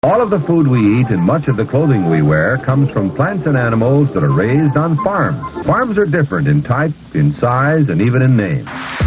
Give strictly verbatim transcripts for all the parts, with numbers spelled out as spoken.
All of the food we eat and much of the clothing we wear comes from plants and animals that are raised on farms. Farms are different in type, in size, and even in name.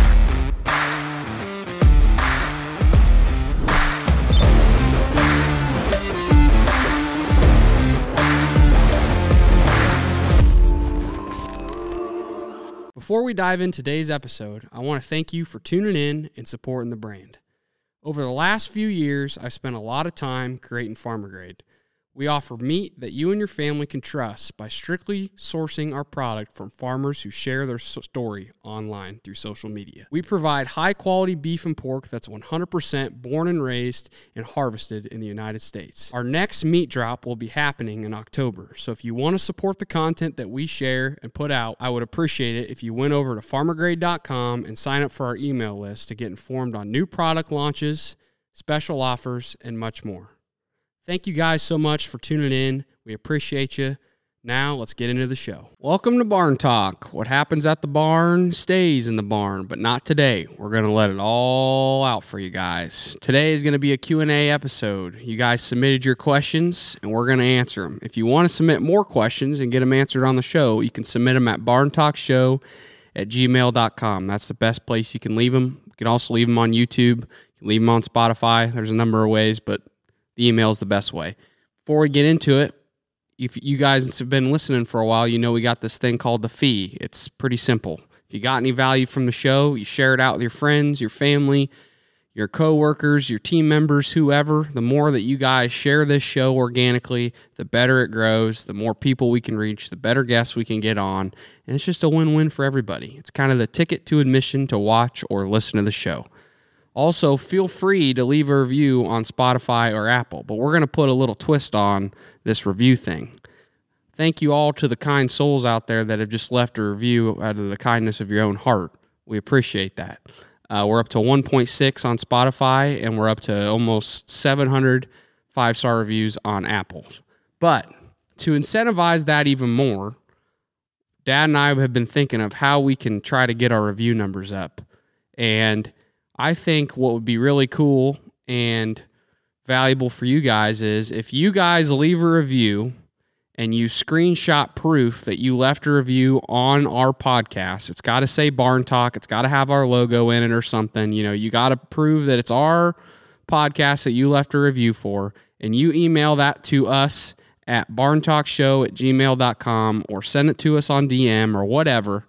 Before we dive into today's episode, I want to thank you for tuning in and supporting the brand. Over the last few years, I've spent a lot of time creating Farmer Grade. We offer meat that you and your family can trust by strictly sourcing our product from farmers who share their story online through social media. We provide high-quality beef and pork that's one hundred percent born and raised and harvested in the United States. Our next meat drop will be happening in October, so if you want to support the content that we share and put out, I would appreciate it if you went over to farmer grade dot com and sign up for our email list to get informed on new product launches, special offers, and much more. Thank you guys so much for tuning in. We appreciate you. Now, let's get into the show. Welcome to Barn Talk. What happens at the barn stays in the barn, but not today. We're going to let it all out for you guys. Today is going to be a Q and A episode. You guys submitted your questions, and we're going to answer them. If you want to submit more questions and get them answered on the show, you can submit them at barn talk show at gmail dot com. That's the best place you can leave them. You can also leave them on YouTube. You can leave them on Spotify. There's a number of ways, but the email is the best way. Before we get into it, if you guys have been listening for a while, you know we got this thing called the fee. It's pretty simple. If you got any value from the show, you share it out with your friends, your family, your coworkers, your team members, whoever. The more that you guys share this show organically, the better it grows, the more people we can reach, the better guests we can get on, and it's just a win-win for everybody. It's kind of the ticket to admission to watch or listen to the show. Also, feel free to leave a review on Spotify or Apple, but we're going to put a little twist on this review thing. Thank you all to the kind souls out there that have just left a review out of the kindness of your own heart. We appreciate that. Uh, we're up to one point six on Spotify, and we're up to almost seven hundred five-star reviews on Apple. But to incentivize that even more, Dad and I have been thinking of how we can try to get our review numbers up. And I think what would be really cool and valuable for you guys is if you guys leave a review and you screenshot proof that you left a review on our podcast. It's got to say Barn Talk. It's got to have our logo in it or something. You know, you got to prove that it's our podcast that you left a review for, and you email that to us at barn talk show at gmail dot com or send it to us on D M or whatever,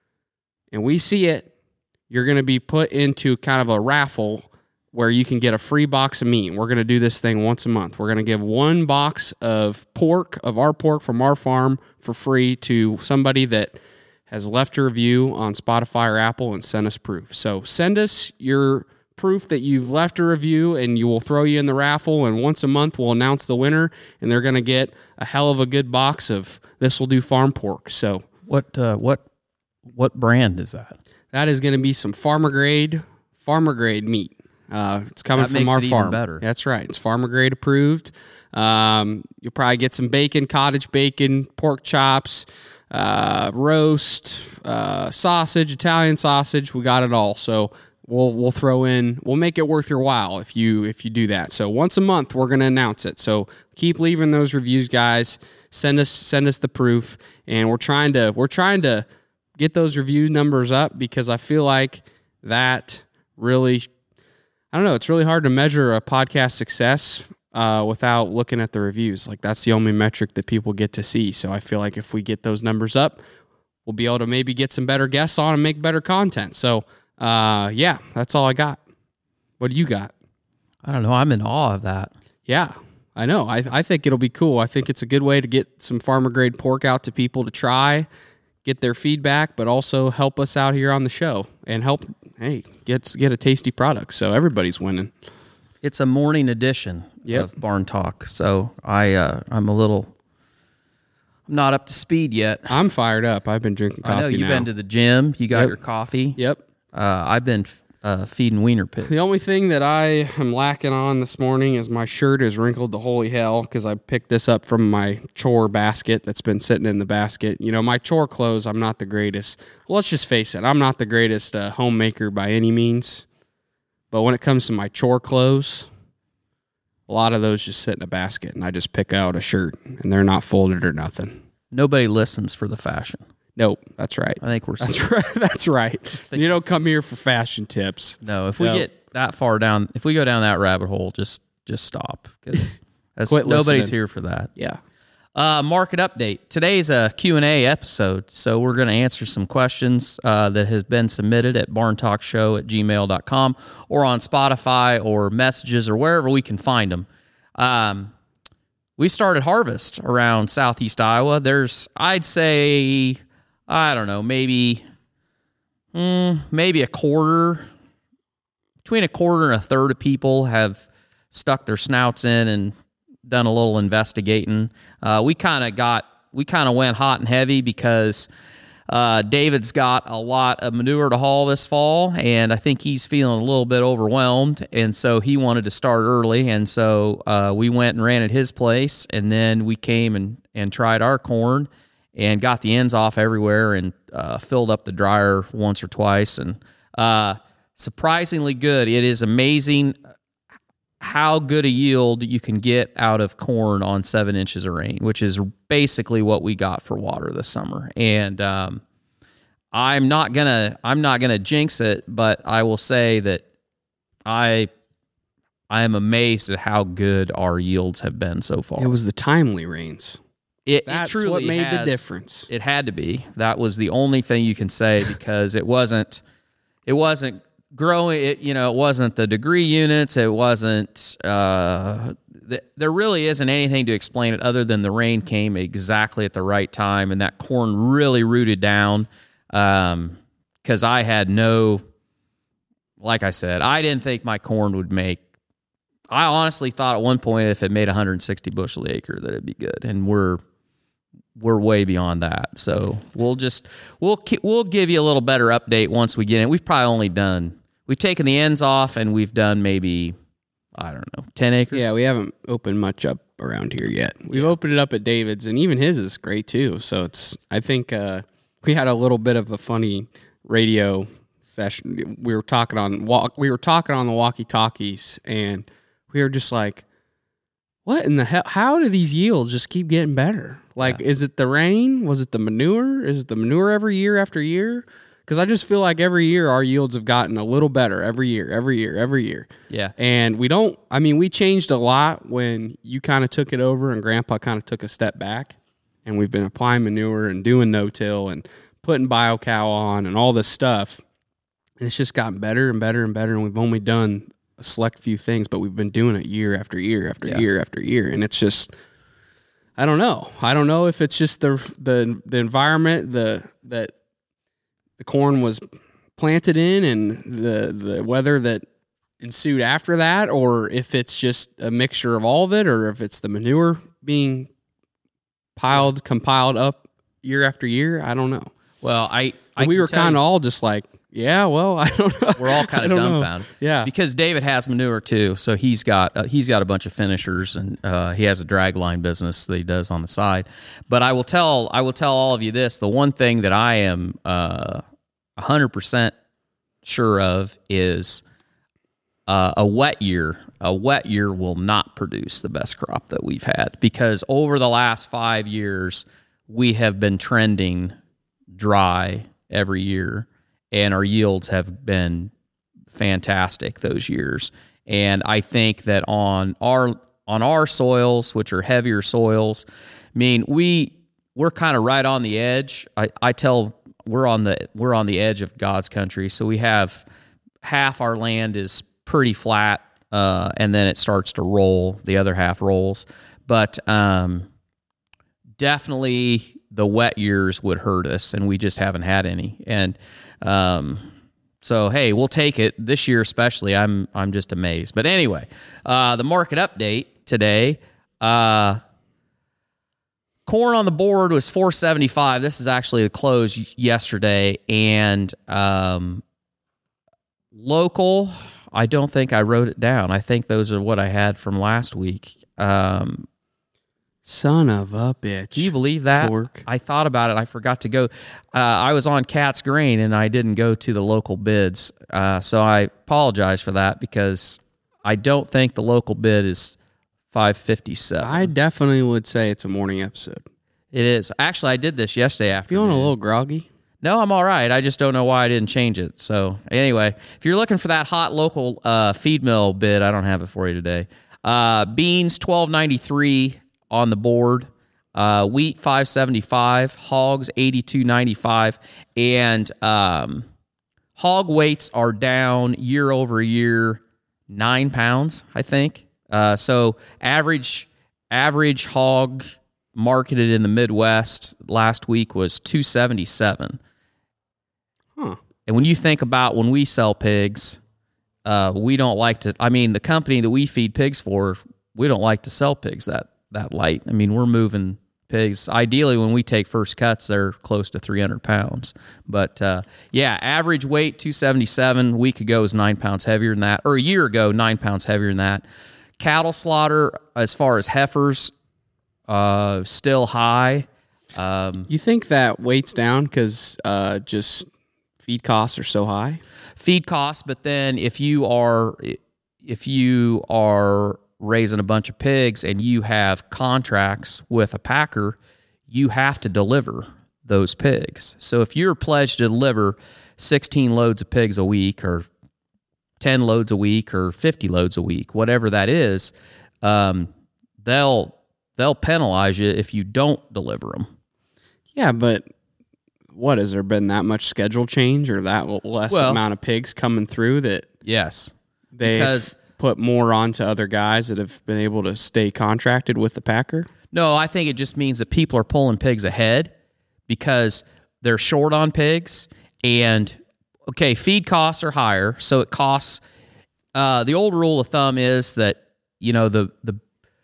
and we see it. You're going to be put into kind of a raffle where you can get a free box of meat. We're going to do this thing once a month. We're going to give one box of pork, of our pork from our farm for free to somebody that has left a review on Spotify or Apple and sent us proof. So send us your proof that you've left a review and you will throw you in the raffle. And once a month we'll announce the winner and they're going to get a hell of a good box of This Will Do Farm Pork. So what, uh, what, what brand is that? That is going to be some farmer grade, farmer grade meat. Uh, it's coming that from our it farm. Even better. That's right. It's farmer grade approved. Um, you'll probably get some bacon, cottage bacon, pork chops, uh, roast, uh, sausage, Italian sausage. We got it all. So we'll we'll throw in. We'll make it worth your while if you if you do that. So once a month we're going to announce it. So keep leaving those reviews, guys. Send us send us the proof, and we're trying to we're trying to. get those review numbers up because I feel like that really, I don't know, it's really hard to measure a podcast success uh, without looking at the reviews. Like that's the only metric that people get to see. So I feel like if we get those numbers up, we'll be able to maybe get some better guests on and make better content. So uh, yeah, that's all I got. What do you got? I don't know. I'm in awe of that. Yeah, I know. I, I think it'll be cool. I think it's a good way to get some farmer grade pork out to people to try, get their feedback, but also help us out here on the show and help, hey, get get a tasty product. So everybody's winning. It's a morning edition yep. of Barn Talk. So I, uh, I'm a little, I'm not up to speed yet. I'm fired up. I've been drinking coffee now. I know you've now. been to the gym. You got yep. your coffee. Yep. Uh, I've been uh, feeding wiener pigs. The only thing that I am lacking on this morning is my shirt is wrinkled to holy hell because I picked this up from my chore basket that's been sitting in the basket. You know, my chore clothes, I'm not the greatest. Well, let's just face it. I'm not the greatest uh, homemaker by any means. But when it comes to my chore clothes, a lot of those just sit in a basket, and I just pick out a shirt, and they're not folded or nothing. Nobody listens for the fashion. Nope, that's right. I think we're that's right. That's right. You don't come here for fashion tips. No, if we No. get that far down, if we go down that rabbit hole, just just stop because Quit nobody's listening. here for that. Yeah. Uh, market update. Today's a Q and A episode, so we're going to answer some questions uh, that has been submitted at barn talk show at gmail dot com or on Spotify or messages or wherever we can find them. Um, we started harvest around southeast Iowa. There's, I'd say, I don't know, maybe, mm, maybe a quarter, between a quarter and a third of people have stuck their snouts in and done a little investigating. Uh, we kind of got, we kind of went hot and heavy because uh, David's got a lot of manure to haul this fall, and I think he's feeling a little bit overwhelmed, and so he wanted to start early, and so uh, we went and ran at his place, and then we came and, and tried our corn and got the ends off everywhere and uh, filled up the dryer once or twice, and uh, surprisingly good. It is amazing how good a yield you can get out of corn on seven inches of rain, which is basically what we got for water this summer. And um, I'm not gonna I'm not gonna jinx it, but I will say that I I am amazed at how good our yields have been so far. It was the timely rains. It, That's it truly what made has, the difference. It had to be. That was the only thing you can say because it wasn't. It wasn't growing. It you know it wasn't the degree units. It wasn't. Uh, th- there really isn't anything to explain it other than the rain came exactly at the right time and that corn really rooted down. Um, because I had no. Like I said, I didn't think my corn would make. I honestly thought at one point if it made one hundred sixty bushel the acre that it'd be good, and we're. We're way beyond that, so we'll just we'll we'll give you a little better update once we get in. We've probably only done we've taken the ends off, and we've done maybe I don't know ten acres. Yeah, we haven't opened much up around here yet. We've opened it up at David's, and even his is great too. So it's I think uh, we had a little bit of a funny radio session. We were talking on walk. We were talking on the walkie talkies, and we were just like, "What in the hell? How do these yields just keep getting better?" Like, yeah. Is it the rain? Was it the manure? Is it the manure every year after year? Because I just feel like every year our yields have gotten a little better every year, every year, every year. Yeah. And we don't, I mean, we changed a lot when you kind of took it over and Grandpa kind of took a step back. And we've been applying manure and doing no-till and putting BioCow on and all this stuff. And it's just gotten better and better and better. And we've only done a select few things, but we've been doing it year after year after yeah. year after year. And it's just... I don't know. I don't know if it's just the the the environment the that the corn was planted in and the the weather that ensued after that, or if it's just a mixture of all of it, or if it's the manure being piled compiled up year after year. I don't know. Well, I, I we were kind of all just like, yeah, well, I don't know. We're all kind of dumbfounded. Know. Yeah, because David has manure too, so he's got uh, he's got a bunch of finishers, and uh, he has a drag line business that he does on the side. But I will tell I will tell all of you this: the one thing that I am a hundred percent sure of is uh, a wet year. A wet year will not produce the best crop that we've had, because over the last five years we have been trending dry every year. And our yields have been fantastic those years. And I think that on our on our soils, which are heavier soils, I mean, we we're kind of right on the edge. I, I tell we're on the we're on the edge of God's country. So we have half our land is pretty flat, uh, and then it starts to roll. The other half rolls, but um, definitely the wet years would hurt us, and we just haven't had any. And Um, so hey, we'll take it this year, especially. I'm, I'm just amazed. But anyway, uh, the market update today, uh, corn on the board was four seventy-five. This is actually the close yesterday, and, um, local, I don't think I wrote it down. I think those are what I had from last week. Um, Son of a bitch. Do you believe that? Torque. I thought about it. I forgot to go. Uh, I was on Cat's Grain, and I didn't go to the local bids. Uh, so I apologize for that, because I don't think the local bid is five fifty-seven. I definitely would say it's a morning episode. It is. Actually, I did this yesterday afternoon. Feeling a little groggy? No, I'm all right. I just don't know why I didn't change it. So anyway, if you're looking for that hot local uh, feed mill bid, I don't have it for you today. Uh, beans twelve ninety-three on the board. Uh, wheat five seventy-five. Hogs eighty-two ninety-five. And um, hog weights are down year over year nine pounds, I think. Uh, so average average hog marketed in the Midwest last week was two seventy-seven. Huh. And when you think about when we sell pigs, uh, we don't like to, I mean, the company that we feed pigs for, we don't like to sell pigs that, that light. I mean, we're moving pigs. Ideally, when we take first cuts, they're close to three hundred pounds. But uh, yeah, average weight two seventy-seven. A week ago was nine pounds heavier than that, or a year ago, nine pounds heavier than that. Cattle slaughter, as far as heifers, uh, still high. Um, You think that weight's down because uh, just feed costs are so high? feed costs, but then if you are if you are raising a bunch of pigs and you have contracts with a packer, you have to deliver those pigs. So if you're pledged to deliver sixteen loads of pigs a week, or ten loads a week, or fifty loads a week, whatever that is, um, they'll they'll penalize you if you don't deliver them. Yeah, but what, has there been that much schedule change or that less Well, amount of pigs coming through that Yes, they've because put more onto other guys that have been able to stay contracted with the packer? No, I think it just means that people are pulling pigs ahead because they're short on pigs. And, okay, feed costs are higher, so it costs... Uh, the old rule of thumb is that, you know, the, the,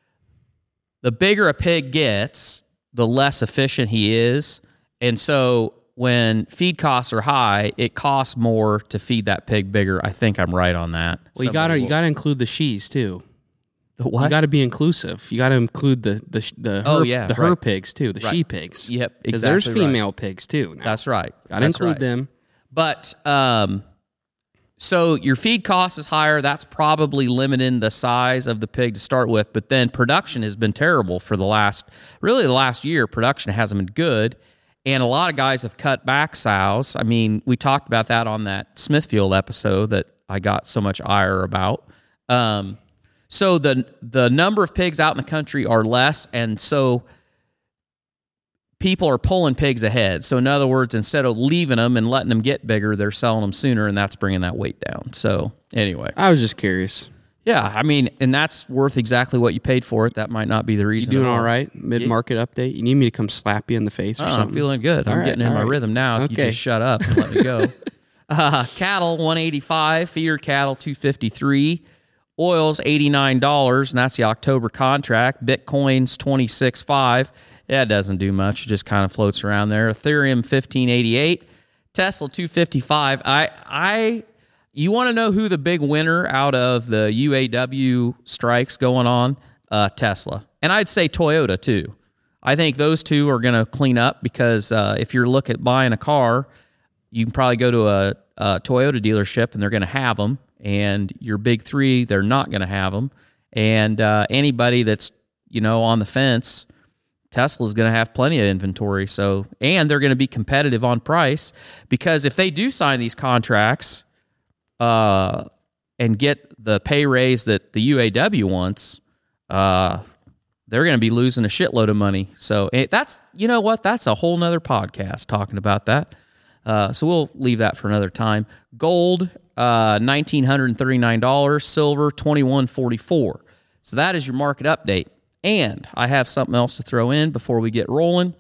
the bigger a pig gets, the less efficient he is. And so when feed costs are high, it costs more to feed that pig bigger. I think I'm right on that. Well, you got to you got to include the she's too. The what? You got to be inclusive. You got to include the the the Oh, her, yeah, the her right. pigs too, the Right. she pigs. Yep, because exactly there's right. female pigs too. Now. That's right. Got to That's include right. them. But um, so your feed cost is higher. That's probably limiting the size of the pig to start with. But then production has been terrible for the last, really the last year. Production hasn't been good. And a lot of guys have cut back sows. I mean, we talked about that on that Smithfield episode that I got so much ire about. Um, so the the number of pigs out in the country are less, and so people are pulling pigs ahead. So in other words, instead of leaving them and letting them get bigger, they're selling them sooner, and that's bringing that weight down. So anyway, I was just curious. yeah, I mean, and that's worth exactly what you paid for it. That might not be the You reason. doing at all right? Mid market update. You need me to come slap you in the face or Oh, something? I'm feeling good. All I'm right, getting in all my right. rhythm now. If you Okay. just shut up and let me go. uh, cattle one eighty-five, feeder cattle two fifty-three, oils eighty-nine dollars, and that's the October contract. Bitcoin's twenty-six five. Yeah, it doesn't do much. It just kind of floats around there. Ethereum fifteen eighty-eight, Tesla two fifty-five. I I you want to know who the big winner out of the U A W strikes going on? Uh, Tesla. And I'd say Toyota too. I think those two are going to clean up because uh, if you're looking at buying a car, you can probably go to a, a Toyota dealership and they're going to have them. And your big three, they're not going to have them. And uh, anybody that's, you know, on the fence, Tesla's going to have plenty of inventory. So, and they're going to be competitive on price because if they do sign these contracts uh, and get the pay raise that the U A W wants, uh, they're going to be losing a shitload of money. So it, that's, you know what? That's a whole nother podcast talking about that. Uh, so we'll leave that for another time. Gold, uh, one thousand nine hundred thirty-nine dollars. Silver, twenty-one forty-four. So that is your market update. And I have something else to throw in before we get rolling.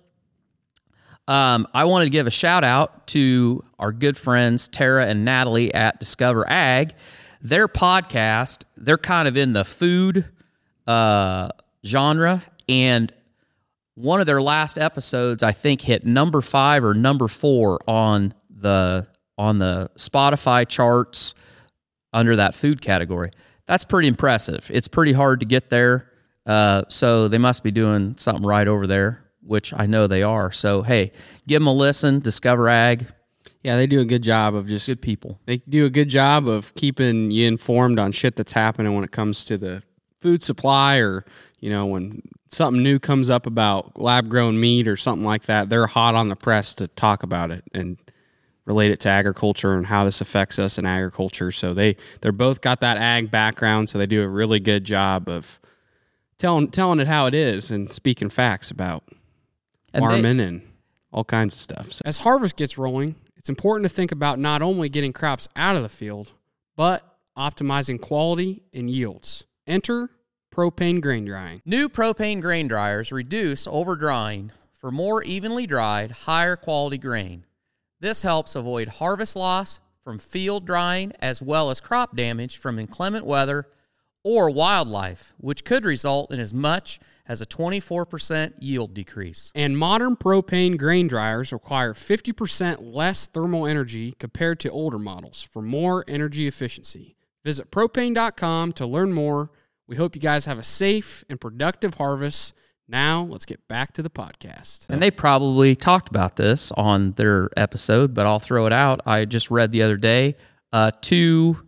Um, I wanted to give a shout out to our good friends Tara and Natalie at Discover Ag. Their podcast, they're kind of in the food uh, genre, and one of their last episodes, I think, hit number five or number four on the on the Spotify charts under that food category. That's pretty impressive. It's pretty hard to get there, uh, so they must be doing something right over there, which I know they are. So, hey, give them a listen, Discover Ag. Yeah, they do a good job of just... Good people. They do a good job of keeping you informed on shit that's happening when it comes to the food supply, or, you know, when something new comes up about lab-grown meat or something like that, they're hot on the press to talk about it and relate it to agriculture and how this affects us in agriculture. So they, they're both got that ag background, so they do a really good job of telling telling it how it is and speaking facts about And farming they- and all kinds of stuff. So as harvest gets rolling, it's important to think about not only getting crops out of the field, but optimizing quality and yields. Enter propane grain drying. New propane grain dryers reduce over drying for more evenly dried, higher quality grain. This helps avoid harvest loss from field drying as well as crop damage from inclement weather or wildlife, which could result in as much as a twenty-four percent yield decrease. And modern propane grain dryers require fifty percent less thermal energy compared to older models for more energy efficiency. Visit propane dot com to learn more. We hope you guys have a safe and productive harvest. Now, let's get back to the podcast. And they probably talked about this on their episode, but I'll throw it out. I just read the other day, uh, two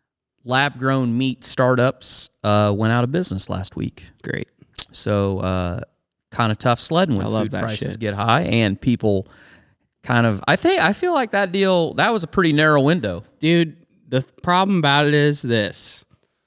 lab-grown meat startups uh, went out of business last week. Great. So uh, kind of tough sledding when I love food that prices shit. get high and people kind of, I think, I feel like that deal, that was a pretty narrow window. Dude, the problem about it is this.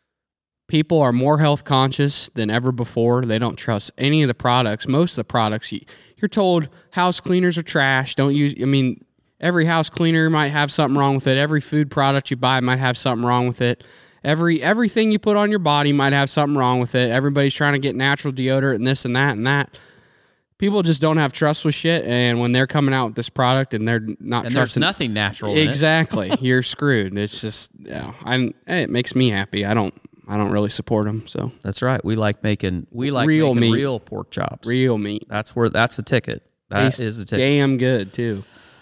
People are more health conscious than ever before. They don't trust any of the products. Most of the products, you, you're told house cleaners are trash. Don't use, I mean, every house cleaner might have something wrong with it. Every food product you buy might have something wrong with it. Every everything you put on your body might have something wrong with it. Everybody's trying to get natural deodorant and this and that and that. People just don't have trust with shit, and when they're coming out with this product and they're not And there's trusting, nothing natural in it. exactly, you're screwed. It's just, yeah, I, it makes me happy. I don't, I don't really support them. So That's right. We like making, we like Real making meat. real pork chops. real meat, That's where, that's the ticket. That tastes is the ticket. damn good too.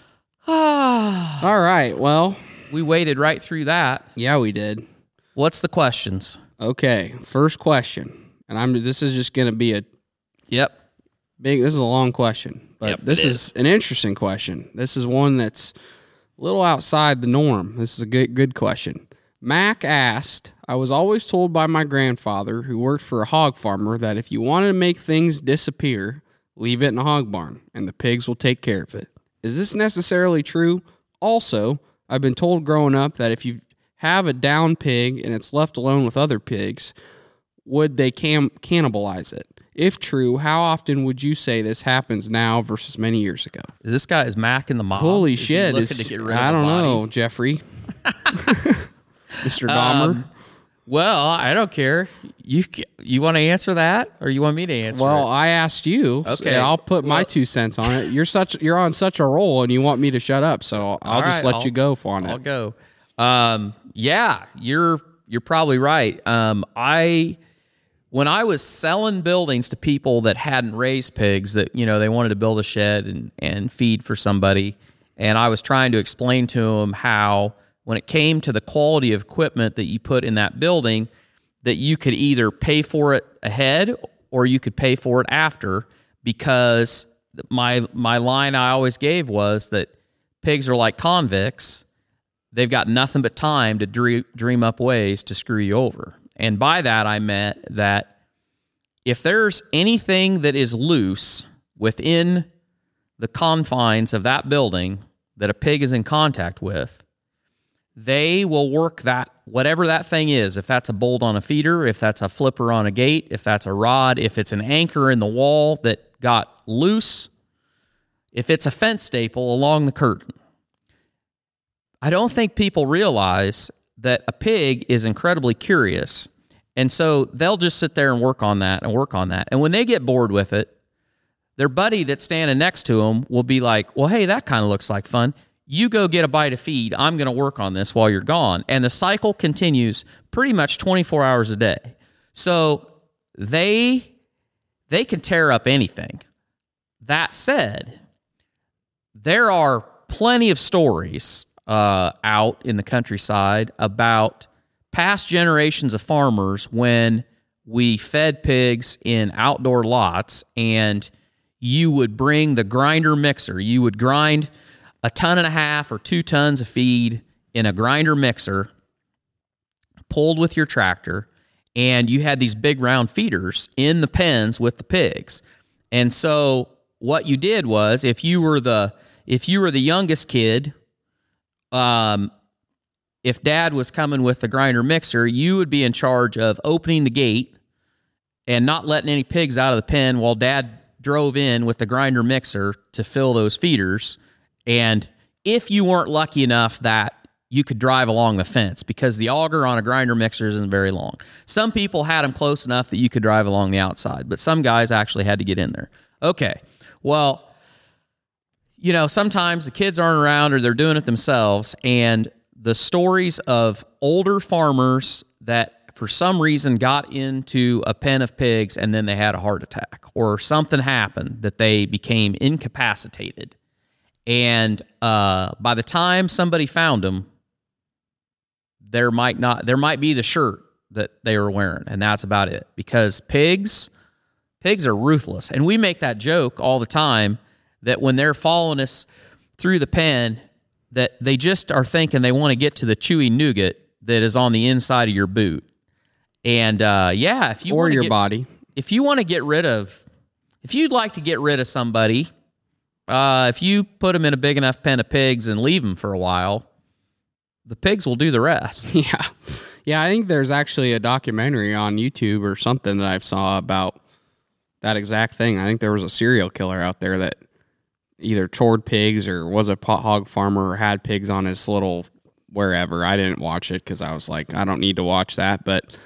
All right, well, We waded right through that. yeah, we did. What's the questions? Okay, first question, and I'm. This is just going to be a Yep. big. This is a long question, but Yep, this it is an interesting question. This is one that's a little outside the norm. This is a good good question. Mac asked, I was always told by my grandfather, who worked for a hog farmer, that if you wanted to make things disappear, leave it in a hog barn, and the pigs will take care of it. Is this necessarily true? Also, I've been told growing up that if you have a down pig and it's left alone with other pigs, would they cam- cannibalize it? If true, how often would you say this happens now versus many years ago? Is this guy, is Mac in the mob? Holy Is he shit. looking It's- to get rid of I a don't body? know, Jeffrey. Mister Dahmer. Um, Well, I don't care. You ca- you want to answer that, or you want me to answer Well, it? I asked you. Okay. Okay, I'll put my Well- two cents on it. You're such you're on such a roll, and you want me to shut up, so I'll All just right, let I'll- you go on I'll it. go. Um, yeah, you're you're probably right. Um, I when I was selling buildings to people that hadn't raised pigs, that you know they wanted to build a shed and and feed for somebody, and I was trying to explain to them how when it came to the quality of equipment that you put in that building, that you could either pay for it ahead or you could pay for it after, because my my line I always gave was that pigs are like convicts. They've got nothing but time to dream, dream up ways to screw you over. And by that, I meant that if there's anything that is loose within the confines of that building that a pig is in contact with, they will work that, whatever that thing is, if that's a bolt on a feeder, if that's a flipper on a gate, if that's a rod, if it's an anchor in the wall that got loose, if it's a fence staple along the curtain. I don't think people realize that a pig is incredibly curious, and so they'll just sit there and work on that and work on that. And when they get bored with it, their buddy that's standing next to them will be like, well, hey, that kind of looks like fun. You go get a bite of feed. I'm going to work on this while you're gone. And the cycle continues pretty much twenty-four hours a day. So they they can tear up anything. That said, there are plenty of stories uh, out in the countryside about past generations of farmers when we fed pigs in outdoor lots, and you would bring the grinder mixer. You would grind a ton and a half or two tons of feed in a grinder mixer, pulled with your tractor, and you had these big round feeders in the pens with the pigs. And so what you did was, if you were the if you were the youngest kid, um, if Dad was coming with the grinder mixer, you would be in charge of opening the gate and not letting any pigs out of the pen while Dad drove in with the grinder mixer to fill those feeders. And if you weren't lucky enough that you could drive along the fence, because the auger on a grinder mixer isn't very long. Some people had them close enough that you could drive along the outside, but some guys actually had to get in there. Okay, well, you know, sometimes the kids aren't around or they're doing it themselves, and the stories of older farmers that for some reason got into a pen of pigs and then they had a heart attack or something happened that they became incapacitated. And uh, by the time somebody found them, there might not there might be the shirt that they were wearing, and that's about it. Because pigs, pigs are ruthless. And we make that joke all the time that when they're following us through the pen, that they just are thinking they want to get to the chewy nougat that is on the inside of your boot. And uh, yeah, if you or want your get, body, if you want to get rid of, if you'd like to get rid of somebody, uh, if you put them in a big enough pen of pigs and leave them for a while, the pigs will do the rest. Yeah. Yeah, I think there's actually a documentary on YouTube or something that I saw about that exact thing. I think there was a serial killer out there that either chored pigs or was a pot hog farmer or had pigs on his little wherever. I didn't watch it because I was like, I don't need to watch that. But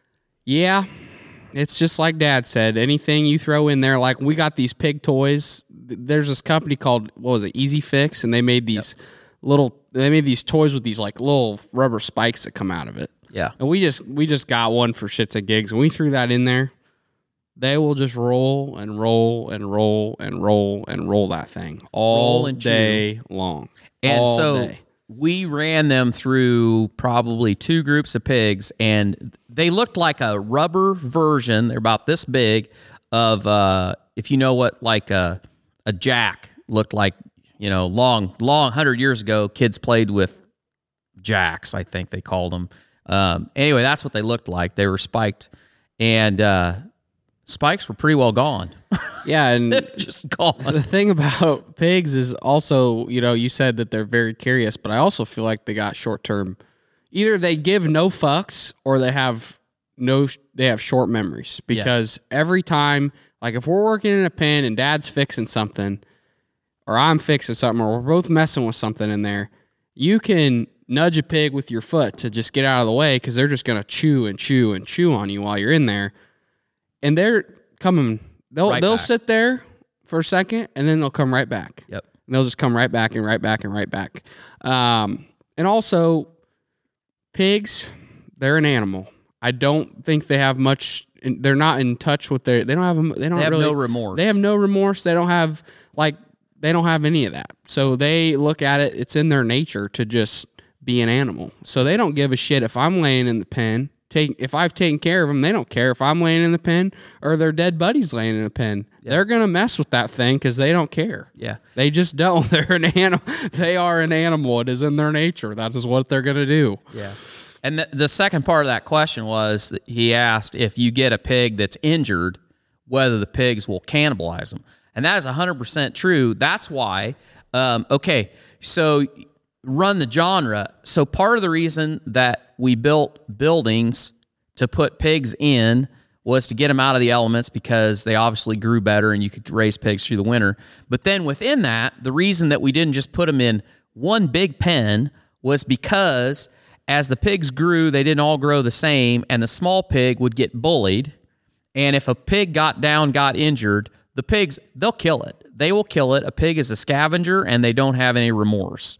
yeah, it's just like Dad said. Anything you throw in there, like we got these pig toys. There's this company called, what was it, Easy Fix, and they made these yep. little, they made these toys with these like little rubber spikes that come out of it. Yeah. And we just, we just got one for shits and gigs, and we threw that in there. They will just roll and roll and roll and roll and roll that thing all day long. And all so day. We ran them through probably two groups of pigs, and they looked like a rubber version. They're about this big of, uh, if you know what, like a, a jack looked like, you know, long, long hundred years ago, kids played with jacks, I think they called them. Um, anyway, that's what they looked like. They were spiked, and uh, spikes were pretty well gone. Yeah, and just gone. The thing about pigs is also, you know, you said that they're very curious, but I also feel like they got short term. Either they give no fucks or they have no, they have short memories. Because yes. every time, like if we're working in a pen and Dad's fixing something, or I'm fixing something, or we're both messing with something in there, you can nudge a pig with your foot to just get out of the way because they're just going to chew and chew and chew on you while you're in there. And they're coming, they'll right they'll back. sit there for a second, and then they'll come right back. Yep. And they'll just come right back and right back and right back. Um, and also, pigs, they're an animal. I don't think they have much, they're not in touch with their, they don't have, they don't they have really, no remorse. They have no remorse. They don't have, like, they don't have any of that. So they look at it, it's in their nature to just be an animal. So they don't give a shit if I'm laying in the pen. Take, if I've taken care of them, they don't care if I'm laying in the pen or their dead buddy's laying in the pen. Yeah. They're going to mess with that thing because they don't care. Yeah. They just don't. They're an animal. They are an animal. It is in their nature. That is what they're going to do. Yeah. And the, the second part of that question was that he asked if you get a pig that's injured, whether the pigs will cannibalize them. And that is one hundred percent true. That's why, um, okay, so run the genre. So part of the reason that we built buildings to put pigs in was to get them out of the elements because they obviously grew better and you could raise pigs through the winter. But then within that, the reason that we didn't just put them in one big pen was because as the pigs grew, they didn't all grow the same, and the small pig would get bullied. And if a pig got down, got injured, the pigs, they'll kill it. They will kill it. A pig is a scavenger, and they don't have any remorse.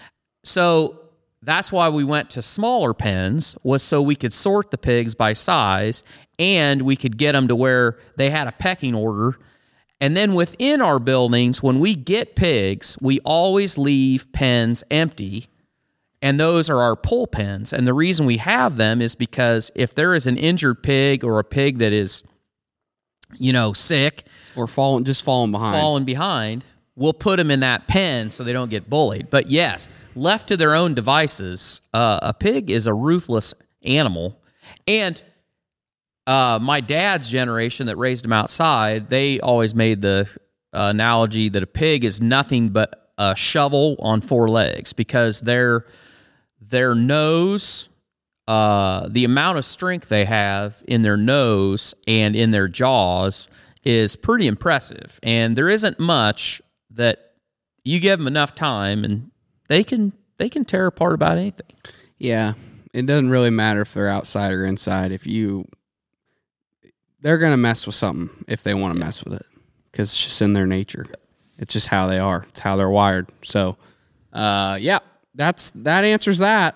So that's why we went to smaller pens, was so we could sort the pigs by size, and we could get them to where they had a pecking order. And then within our buildings, when we get pigs, we always leave pens empty, and those are our pull pens. And the reason we have them is because if there is an injured pig or a pig that is, you know, sick, or falling, just falling behind, falling behind, we'll put them in that pen so they don't get bullied. But yes, left to their own devices, uh, a pig is a ruthless animal. And uh, my dad's generation that raised them outside, they always made the uh, analogy that a pig is nothing but a shovel on four legs, because their their nose, uh, the amount of strength they have in their nose and in their jaws is pretty impressive. And there isn't much that you give them enough time and they can they can tear apart about anything. Yeah, it doesn't really matter if they're outside or inside. If you, they're gonna mess with something if they want to mess with it, because it's just in their nature. It's just how they are. It's how they're wired. So, uh, yeah, that's that answers that.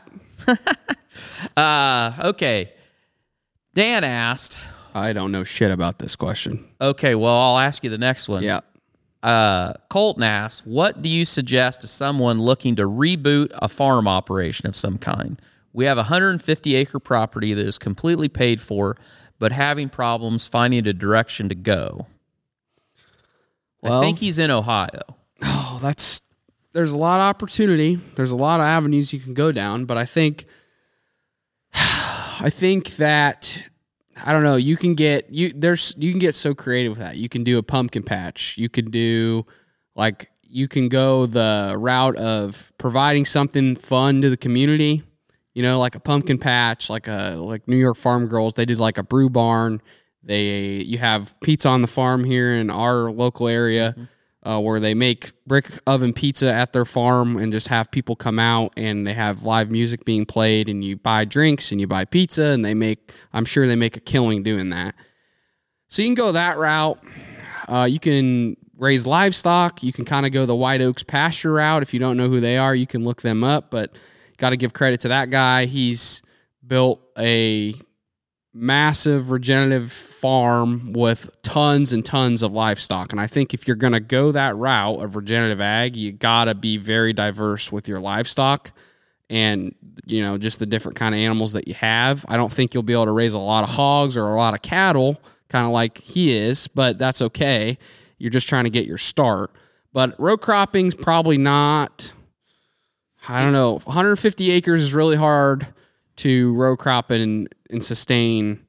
uh, okay. Dan asked. I don't know shit about this question. Okay, well, I'll ask you the next one. Yeah. Uh, Colton asks, what do you suggest to someone looking to reboot a farm operation of some kind? We have a one hundred fifty acre property that is completely paid for, but having problems finding a direction to go. Well, I think he's in Ohio. Oh, that's there's a lot of opportunity. There's a lot of avenues you can go down, but I think I think that I don't know, you can get you there's you can get so creative with that. You can do a pumpkin patch. You can do like you can go the route of providing something fun to the community. You know, like a pumpkin patch, like a like New York Farm Girls, they did like a brew barn. They you have pizza on the farm here in our local area, mm-hmm. uh, where they make brick oven pizza at their farm and just have people come out and they have live music being played and you buy drinks and you buy pizza and they make I'm sure they make a killing doing that. So you can go that route. Uh, you can raise livestock. You can kind of go the White Oaks pasture route. If you don't know who they are, you can look them up. But got to give credit to that guy. He's built a massive regenerative farm with tons and tons of livestock. And I think if you're going to go that route of regenerative ag, you got to be very diverse with your livestock and, you know, just the different kind of animals that you have. I don't think you'll be able to raise a lot of hogs or a lot of cattle, kind of like he is, but that's okay. You're just trying to get your start. But row cropping's probably not, I don't know, one hundred fifty acres is really hard to row crop and, and sustain,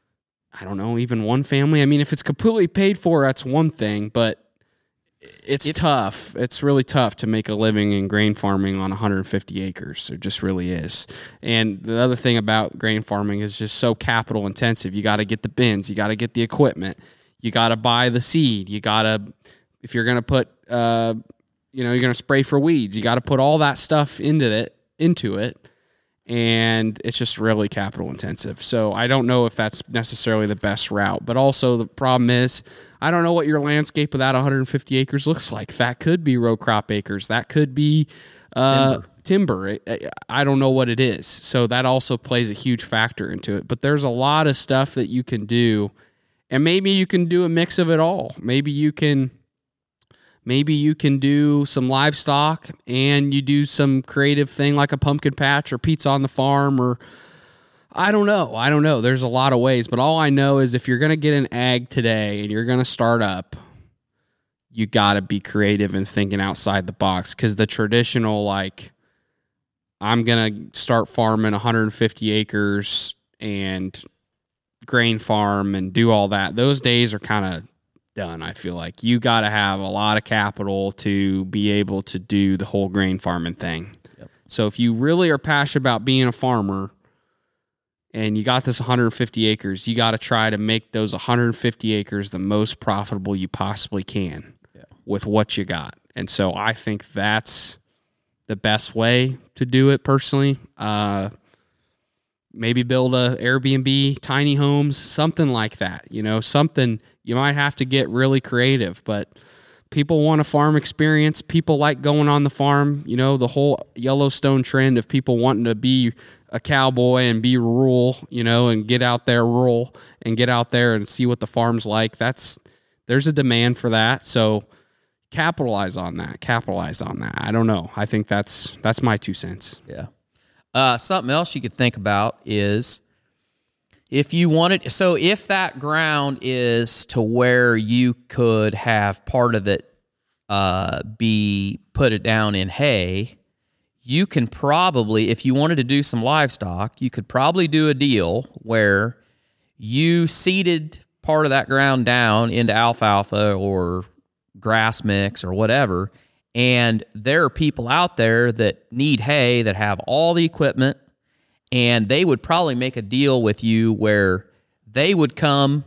I don't know, even one family. I mean, if it's completely paid for, that's one thing, but it's it, tough. It's really tough to make a living in grain farming on one hundred fifty acres. It just really is. And the other thing about grain farming is just so capital intensive. You got to get the bins. You got to get the equipment. You got to buy the seed. You got to, if you're going to put, uh, you know, you're going to spray for weeds, you got to put all that stuff into it, into it. And it's just really capital intensive. So I don't know if that's necessarily the best route. But also the problem is I don't know what your landscape without one hundred fifty acres looks like. That could be row crop acres. That could be uh, timber. timber. I don't know what it is. So that also plays a huge factor into it. But there's a lot of stuff that you can do. And maybe you can do a mix of it all. Maybe you can... Maybe you can do some livestock and you do some creative thing like a pumpkin patch or pizza on the farm or I don't know. I don't know. There's a lot of ways, but all I know is if you're going to get an ag today and you're going to start up, you got to be creative and thinking outside the box because the traditional, like, I'm going to start farming one hundred fifty acres and grain farm and do all that. Those days are kind of done. I feel like you got to have a lot of capital to be able to do the whole grain farming thing. Yep. So if you really are passionate about being a farmer and you got this one hundred fifty acres, you got to try to make those one hundred fifty acres the most profitable you possibly can yeah. with what you got. And so I think that's the best way to do it personally. Uh, maybe build a Airbnb, tiny homes, something like that. You know, something you might have to get really creative, but people want a farm experience. People like going on the farm. You know, the whole Yellowstone trend of people wanting to be a cowboy and be rural, you know, and get out there rural and get out there and see what the farm's like. That's, there's a demand for that. So capitalize on that, capitalize on that. I don't know. I think that's, that's my two cents. Yeah. Uh, something else you could think about is if you wanted, so if that ground is to where you could have part of it uh, be put it down in hay, you can probably, if you wanted to do some livestock, you could probably do a deal where you seeded part of that ground down into alfalfa or grass mix or whatever, and there are people out there that need hay that have all the equipment, and they would probably make a deal with you where they would come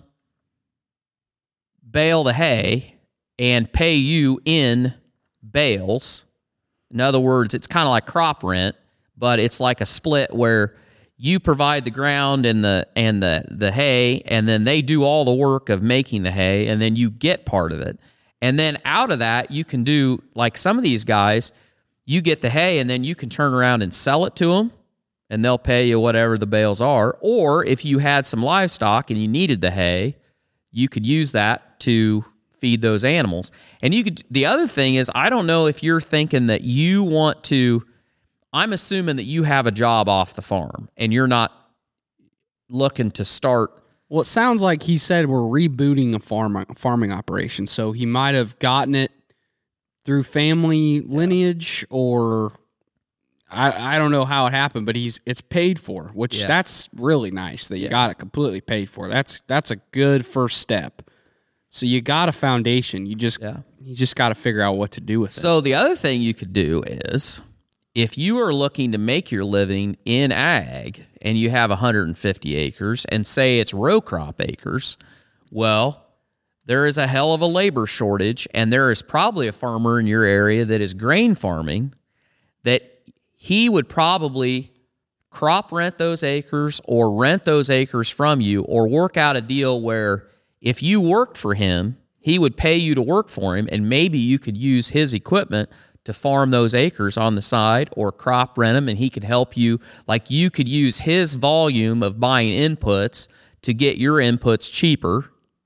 bale the hay and pay you in bales. In other words, it's kind of like crop rent, but it's like a split where you provide the ground and the and the the hay, and then they do all the work of making the hay, and then you get part of it. And then out of that, you can do, like some of these guys, you get the hay, and then you can turn around and sell it to them, and they'll pay you whatever the bales are. Or if you had some livestock and you needed the hay, you could use that to feed those animals. And you could. The other thing is, I don't know if you're thinking that you want to. I'm assuming that you have a job off the farm and you're not looking to start. Well, it sounds like he said we're rebooting a farm farming operation, so he might have gotten it through family lineage, or I I don't know how it happened, but he's it's paid for, which Yeah. that's really nice that you Yeah. got it completely paid for. That's that's a good first step. So you got a foundation. You just Yeah. you just got to figure out what to do with it. So the other thing you could do is, if you are looking to make your living in ag and you have one hundred fifty acres and say it's row crop acres, well, there is a hell of a labor shortage, and there is probably a farmer in your area that is grain farming that he would probably crop rent those acres or rent those acres from you, or work out a deal where if you worked for him, he would pay you to work for him, and maybe you could use his equipment to farm those acres on the side or crop rent them, and he could help you. Like, you could use his volume of buying inputs to get your inputs cheaper.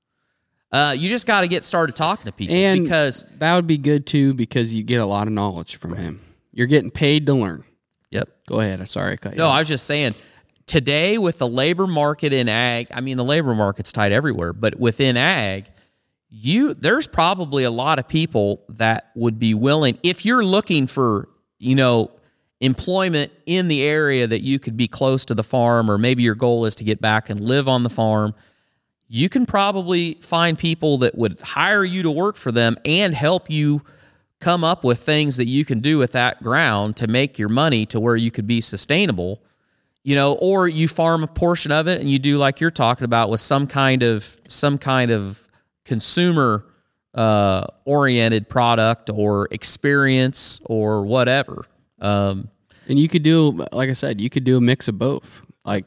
Uh, you just got to get started talking to people, and because that would be good too, because you get a lot of knowledge from him. You're getting paid to learn. Yep. Go ahead. Sorry, I cut you No, off. I was just saying, today with the labor market in ag, I mean, the labor market's tight everywhere, but within ag, you there's probably a lot of people that would be willing, if you're looking for, you know, employment in the area that you could be close to the farm, or maybe your goal is to get back and live on the farm, you can probably find people that would hire you to work for them and help you come up with things that you can do with that ground to make your money to where you could be sustainable. You know, or you farm a portion of it and you do like you're talking about with some kind of some kind of consumer uh, oriented product or experience or whatever. Um, and you could do, like I said, you could do a mix of both. Like,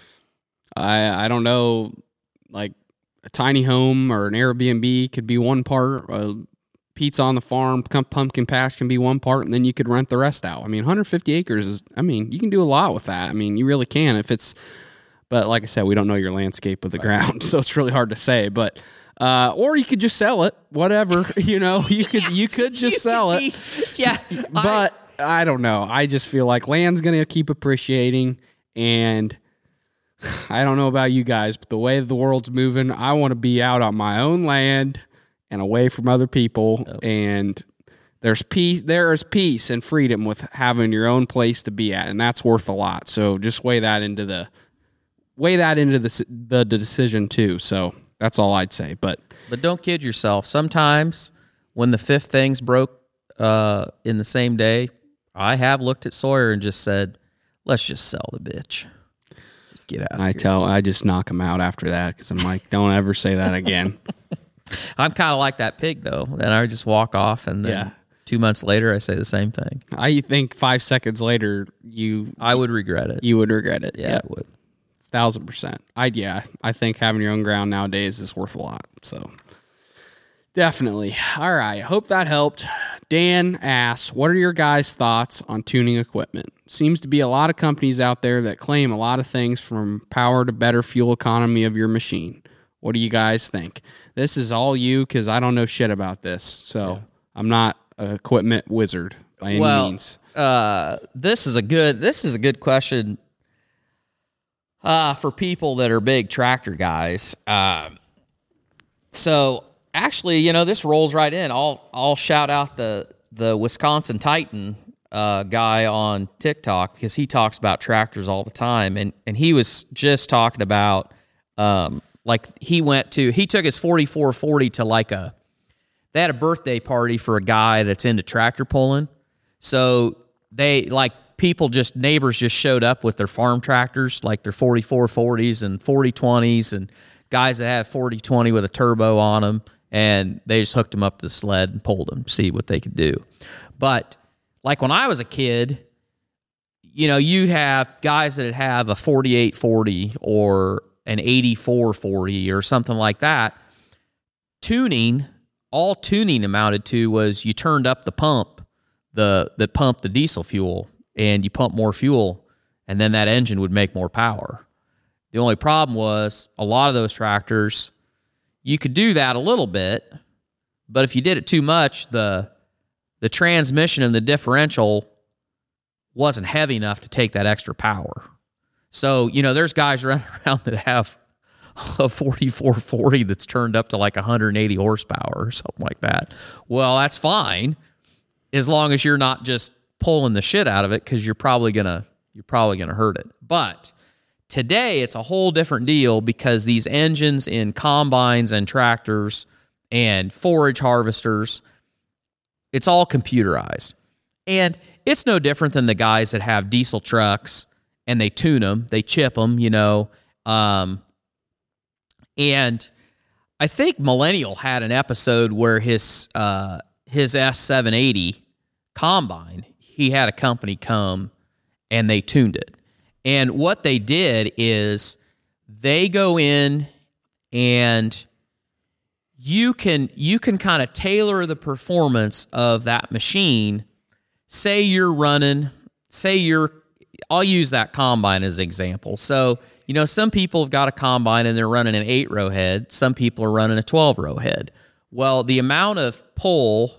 I I don't know, like a tiny home or an Airbnb could be one part. Uh, pizza on the farm, pumpkin patch can be one part, and then you could rent the rest out. I mean, one hundred fifty acres is, I mean, you can do a lot with that. I mean, you really can if it's, but like I said, we don't know your landscape of the ground, so it's really hard to say, but, uh, or you could just sell it, whatever, you know, you could, you could just you sell could it. be- yeah. But I, I don't know. I just feel like land's going to keep appreciating, and I don't know about you guys, but the way the world's moving, I want to be out on my own land and away from other people. Yep. And there's peace, there is peace and freedom with having your own place to be at, and that's worth a lot. So just weigh that into the weigh that into the the, the decision too. So that's all I'd say. But But don't kid yourself. Sometimes when the fifth thing's broke uh, in the same day, I have looked at Sawyer and just said, let's just sell the bitch. Just get out of I here. tell, I just knock them out after that, because I'm like, don't ever say that again. I'm kind of like that pig, though. And I just walk off, and then Yeah. two months later, I say the same thing. I think five seconds later, you I would regret it. you would regret it. yeah, Yep. I would. Thousand percent. I yeah, I think having your own ground nowadays is worth a lot. So definitely. All right. Hope that helped. Dan asks, what are your guys' thoughts on tuning equipment? Seems to be a lot of companies out there that claim a lot of things, from power to better fuel economy of your machine. What do you guys think? This is all you, because I don't know shit about this. So yeah. I'm not an equipment wizard by any well, means. Uh, this is a good. This is a good question. Uh, for people that are big tractor guys. Uh, so actually, you know, this rolls right in. I'll I'll shout out the the Wisconsin Titan uh, guy on TikTok, because he talks about tractors all the time, and and he was just talking about Um, like he went to, he took his forty-four forty to like a, they had a birthday party for a guy that's into tractor pulling. So they, like, people just, neighbors just showed up with their farm tractors, like their forty-four forties and forty twenties, and guys that had forty twenty with a turbo on them, and they just hooked them up to the sled and pulled them, see what they could do. But like when I was a kid, you know, you'd have guys that have a forty-eight forty or an eighty-four forty or something like that. Tuning, all tuning amounted to was you turned up the pump, the that pumped the diesel fuel, and you pump more fuel, and then that engine would make more power. The only problem was a lot of those tractors, you could do that a little bit, but if you did it too much, the the transmission and the differential wasn't heavy enough to take that extra power. So, you know, there's guys running around that have a forty-four forty that's turned up to like one hundred eighty horsepower or something like that. Well, that's fine as long as you're not just pulling the shit out of it, because you're probably gonna you're probably gonna hurt it. But today it's a whole different deal, because these engines in combines and tractors and forage harvesters, it's all computerized. And it's no different than the guys that have diesel trucks and they tune them, they chip them, you know. Um, and I think Millennial had an episode where his uh, his S seven eighty combine, he had a company come and they tuned it. And what they did is they go in and you can you can kind of tailor the performance of that machine. Say you're running, say you're, I'll use that combine as an example. So, you know, some people have got a combine and they're running an eight-row head. Some people are running a twelve-row head. Well, the amount of pull,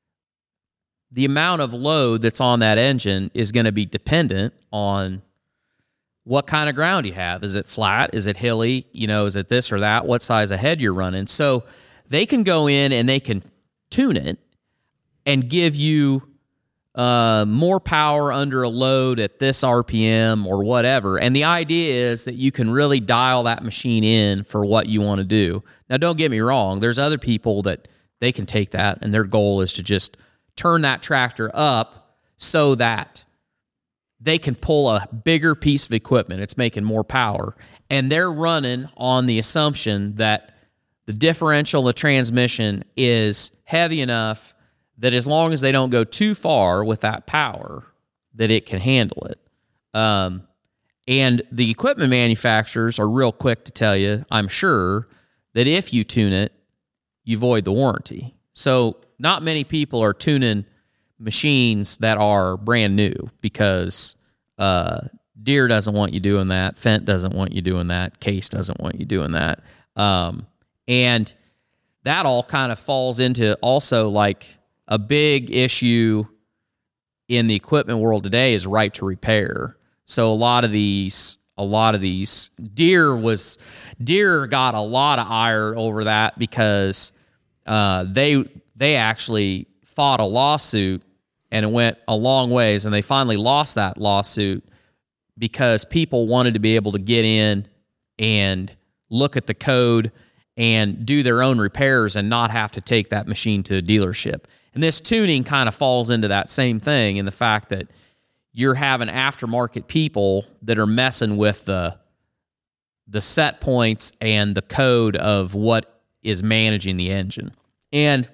the amount of load that's on that engine is going to be dependent on what kind of ground you have. Is it flat? Is it hilly? You know, is it this or that? What size of head you're running? So they can go in and they can tune it and give you uh, more power under a load at this R P M or whatever. And the idea is that you can really dial that machine in for what you want to do. Now, don't get me wrong. There's other people that they can take that and their goal is to just turn that tractor up so that they can pull a bigger piece of equipment. It's making more power. And they're running on the assumption that the differential, the transmission is heavy enough that as long as they don't go too far with that power, that it can handle it. Um, and the equipment manufacturers are real quick to tell you, I'm sure, that if you tune it, you void the warranty. So not many people are tuning machines that are brand new because uh, Deere doesn't want you doing that. Fendt doesn't want you doing that. Case doesn't want you doing that. Um, and that all kind of falls into also like a big issue in the equipment world today is right to repair. So a lot of these, a lot of these Deere was Deere got a lot of ire over that because uh, they they actually fought a lawsuit and it went a long ways, and they finally lost that lawsuit because people wanted to be able to get in and look at the code and do their own repairs and not have to take that machine to a dealership. And this tuning kind of falls into that same thing in the fact that you're having aftermarket people that are messing with the the set points and the code of what is managing the engine. And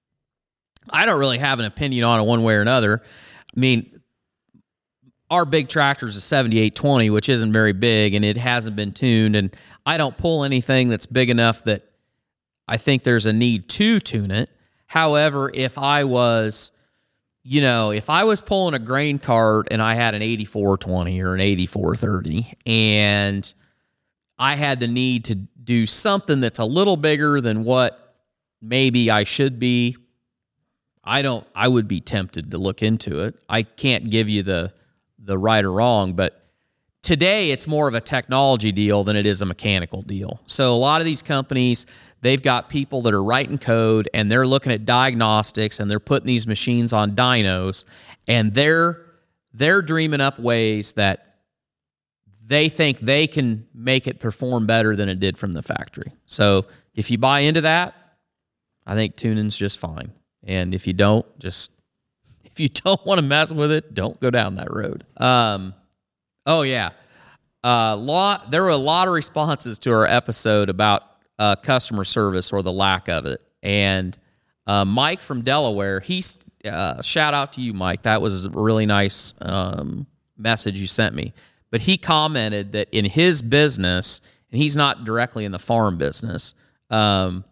I don't really have an opinion on it one way or another. I mean, our big tractor is a seventy-eight twenty, which isn't very big, and it hasn't been tuned, and I don't pull anything that's big enough that I think there's a need to tune it. However, if I was, you know, if I was pulling a grain cart and I had an eighty-four twenty or an eighty-four thirty, and I had the need to do something that's a little bigger than what maybe I should be, I don't, I would be tempted to look into it. I can't give you the the right or wrong, but today it's more of a technology deal than it is a mechanical deal. So a lot of these companies, they've got people that are writing code and they're looking at diagnostics and they're putting these machines on dynos, and they're they're dreaming up ways that they think they can make it perform better than it did from the factory. So if you buy into that, I think tuning's just fine. And if you don't, just if you don't want to mess with it, don't go down that road. Um, oh yeah, uh, lot. There were a lot of responses to our episode about uh, customer service or the lack of it. And uh, Mike from Delaware, he's uh, shout out to you, Mike. That was a really nice um, message you sent me. But he commented that in his business, and he's not directly in the farm business, um,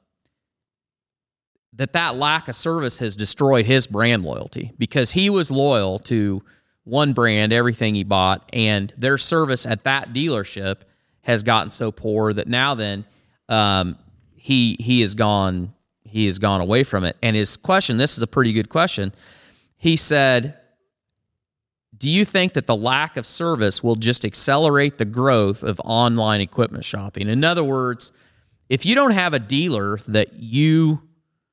that that lack of service has destroyed his brand loyalty because he was loyal to one brand, everything he bought, and their service at that dealership has gotten so poor that now then um, he he has gone he has gone away from it. And his question, this is a pretty good question. He said, do you think that the lack of service will just accelerate the growth of online equipment shopping? In other words, if you don't have a dealer that you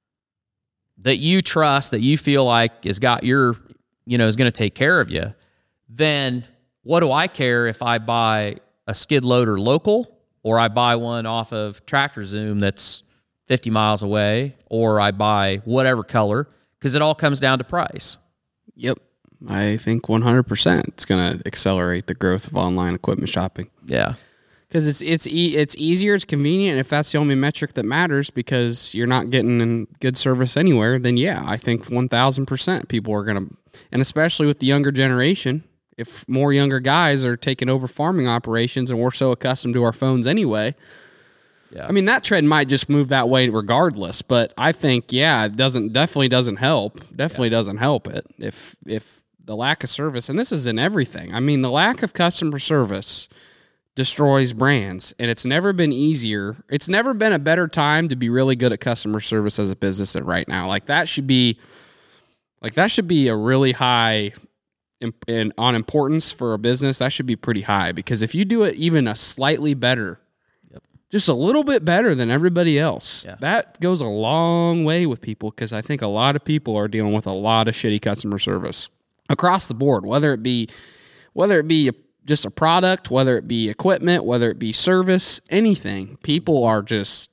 that you trust, that you feel like has got your, you know, is going to take care of you, then what do I care if I buy a skid loader local or I buy one off of Tractor Zoom that's fifty miles away, or I buy whatever color, because it all comes down to price. Yep. I think one hundred percent it's going to accelerate the growth of online equipment shopping. Yeah. Because it's it's e- it's easier, it's convenient. If that's the only metric that matters, because you're not getting good service anywhere, then yeah, I think one thousand percent people are going to, and especially with the younger generation, if more younger guys are taking over farming operations and we're so accustomed to our phones anyway, yeah. I mean, that trend might just move that way regardless, but I think, yeah, it doesn't, definitely doesn't help. Definitely yeah. doesn't help it. If, if the lack of service, and this is in everything, I mean, the lack of customer service destroys brands, and it's never been easier. It's never been a better time to be really good at customer service as a business than right now. Like that should be, like that should be a really high in, in, on importance for a business. That should be pretty high, because if you do it even a slightly better, just a little bit better than everybody else, yeah. that goes a long way with people, because I think a lot of people are dealing with a lot of shitty customer service across the board, whether it be whether it be a, just a product, whether it be equipment, whether it be service, anything. People are just,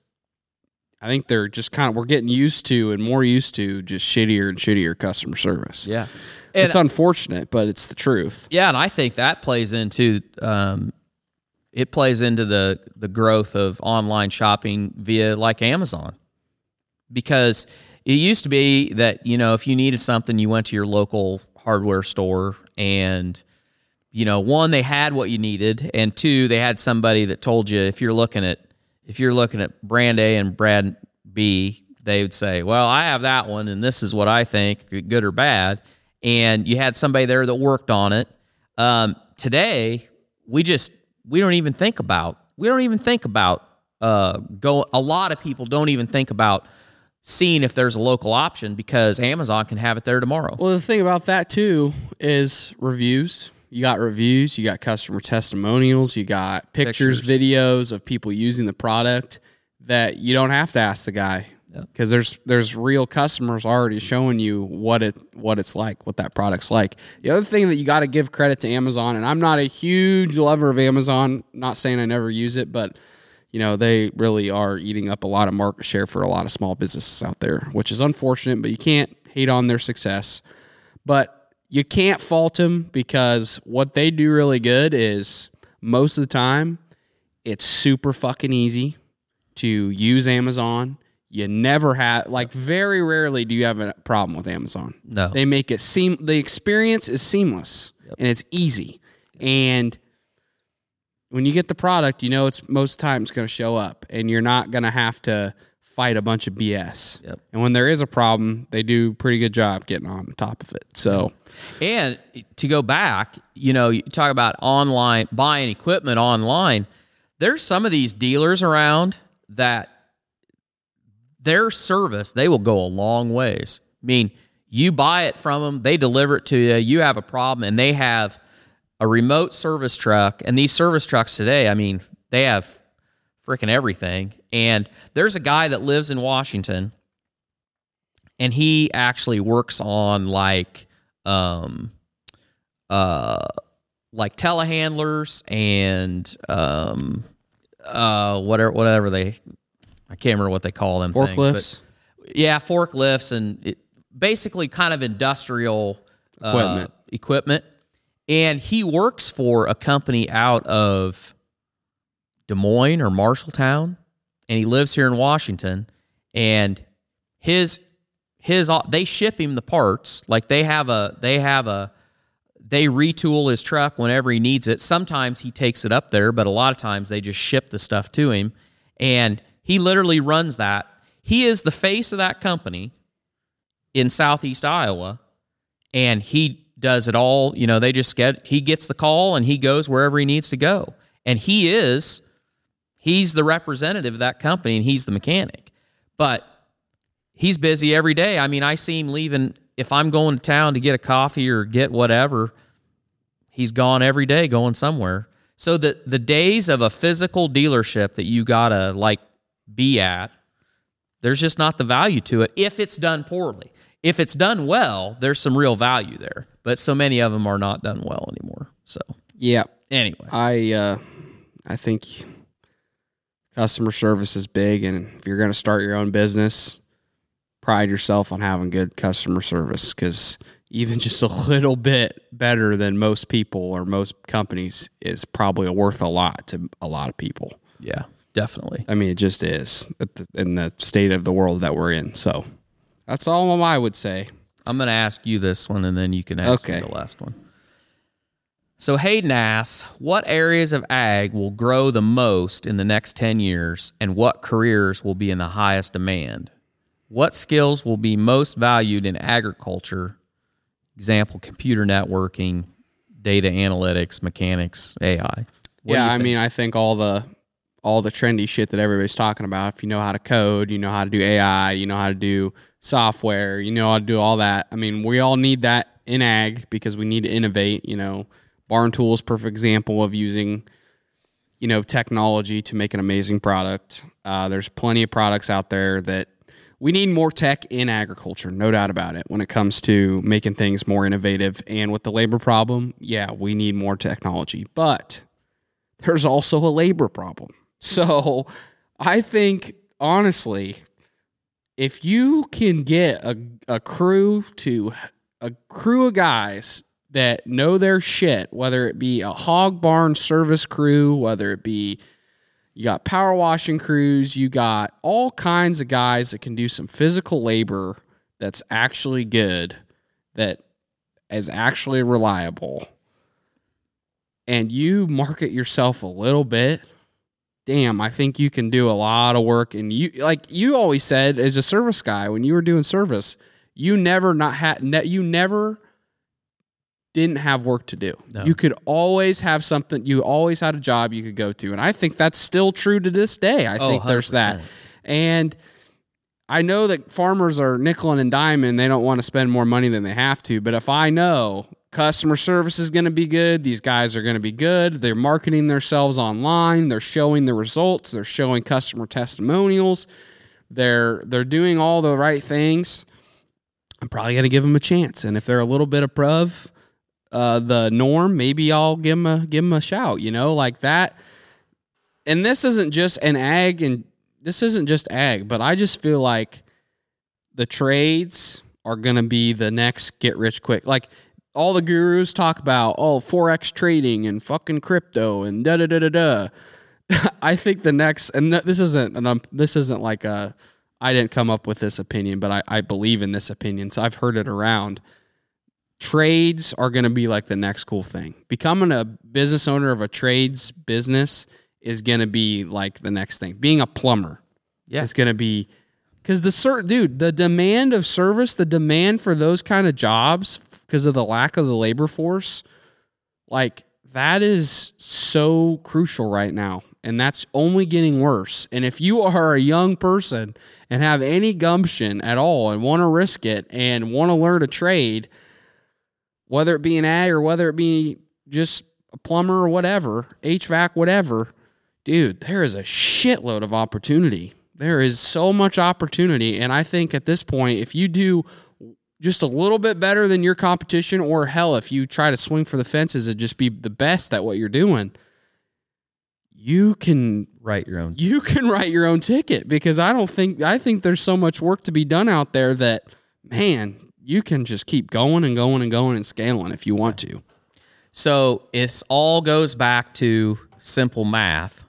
I think they're just kind of, we're getting used to and more used to just shittier and shittier customer service. Yeah. It's and, unfortunate, but it's the truth. Yeah, and I think that plays into... Um, It plays into the, the growth of online shopping via like Amazon, because it used to be that, you know, if you needed something, you went to your local hardware store and, you know, one, they had what you needed, and two, they had somebody that told you if you're looking at if you're looking at brand A and brand B, they would say, well, I have that one and this is what I think, good or bad, and you had somebody there that worked on it. Um, today, we just We don't even think about, we don't even think about, uh, go, a lot of people don't even think about seeing if there's a local option, because Amazon can have it there tomorrow. Well, the thing about that too is reviews. You got reviews, you got customer testimonials, you got pictures, pictures. videos of people using the product that you don't have to ask the guy. Because there's there's real customers already showing you what it what it's like, what that product's like. The other thing that you got to give credit to Amazon, and I'm not a huge lover of Amazon, not saying I never use it, but you know, they really are eating up a lot of market share for a lot of small businesses out there, which is unfortunate, but you can't hate on their success. But you can't fault them, because what they do really good is most of the time it's super fucking easy to use Amazon. You never have, like, very rarely do you have a problem with Amazon. No. They make it seem, the experience is seamless, yep. and it's easy. And when you get the product, you know it's most times going to show up, and you're not going to have to fight a bunch of B S. Yep. And when there is a problem, they do a pretty good job getting on top of it. So, and to go back, you know, you talk about online, buying equipment online. There's some of these dealers around that their service, they will go a long ways. I mean, you buy it from them, they deliver it to you, you have a problem, and they have a remote service truck. And these service trucks today, I mean, they have freaking everything. And there's a guy that lives in Washington, and he actually works on like, um, uh, like telehandlers and um, uh, whatever whatever they, I can't remember what they call them. Forklifts. Things, but yeah, forklifts and it, basically kind of industrial uh, Equipment. equipment. And he works for a company out of Des Moines or Marshalltown, and he lives here in Washington. And his his they ship him the parts. Like they have a they have a they retool his truck whenever he needs it. Sometimes he takes it up there, but a lot of times they just ship the stuff to him. And he literally runs that. He is the face of that company in Southeast Iowa, and he does it all. You know, they just get, he gets the call and he goes wherever he needs to go. And he is, he's the representative of that company and he's the mechanic. But he's busy every day. I mean, I see him leaving. If I'm going to town to get a coffee or get whatever, he's gone every day going somewhere. So the, the days of a physical dealership that you gotta like be at, there's just not the value to it if it's done poorly. If it's done well, there's some real value there. But so many of them are not done well anymore. So Yeah. anyway, I uh, I think customer service is big, and if you're going to start your own business, pride yourself on having good customer service, because even just a little bit better than most people or most companies is probably worth a lot to a lot of people. yeah, definitely. I mean, it just is in the state of the world that we're in. So that's all I would say. I'm going to ask you this one, and then you can ask Okay. me the last one. So Hayden asks, what areas of ag will grow the most in the next ten years, and what careers will be in the highest demand? What skills will be most valued in agriculture? Example, computer networking, data analytics, mechanics, A I. What do Yeah, you I think? mean, I think all the all the trendy shit that everybody's talking about. If you know how to code, you know how to do A I, you know how to do software, you know how to do all that. I mean, we all need that in ag because we need to innovate. You know, Barn Tools, perfect example of using, you know, technology to make an amazing product. Uh, there's plenty of products out there that we need more tech in agriculture, no doubt about it, when it comes to making things more innovative. And with the labor problem, yeah, we need more technology. But there's also a labor problem. So I think, honestly, if you can get a, a crew to a crew of guys that know their shit, whether it be a hog barn service crew, whether it be you got power washing crews, you got all kinds of guys that can do some physical labor that's actually good, that is actually reliable, and you market yourself a little bit, damn, I think you can do a lot of work. And you, like you always said, as a service guy, when you were doing service, you never not had, ne- you never didn't have work to do. No. You could always have something. You always had a job you could go to, and I think that's still true to this day. I Oh, think there's that, one hundred percent. and I know that farmers are nickel and diming. They don't want to spend more money than they have to. But if I know customer service is going to be good, these guys are going to be good, they're marketing themselves online, they're showing the results, they're showing customer testimonials, they're they're doing all the right things, I'm probably going to give them a chance. And if they're a little bit above uh, the norm, maybe I'll give them a give them a shout. You know, like that. And this isn't just an ag and. This isn't just ag, but I just feel like the trades are going to be the next get rich quick. Like all the gurus talk about, oh, Forex trading and fucking crypto and da da da da da. I think the next, and this isn't, and this isn't like a, I didn't come up with this opinion, but I, I believe in this opinion, so I've heard it around. Trades are going to be like the next cool thing. Becoming a business owner of a trades business is going to be like the next thing. Being a plumber Yeah. is going to be, because the ser- dude, the demand of service, the demand for those kind of jobs because of the lack of the labor force, like that is so crucial right now. And that's only getting worse. And if you are a young person and have any gumption at all and want to risk it and want to learn a trade, whether it be an ag or whether it be just a plumber or whatever, H V A C, whatever, dude, there is a shitload of opportunity. There is so much opportunity. And I think at this point, if you do just a little bit better than your competition, or hell, if you try to swing for the fences and just be the best at what you're doing, you can write your own. You can write your own ticket, because I don't think I think there's so much work to be done out there that, man, you can just keep going and going and going and scaling if you want to. So it all goes back to simple math.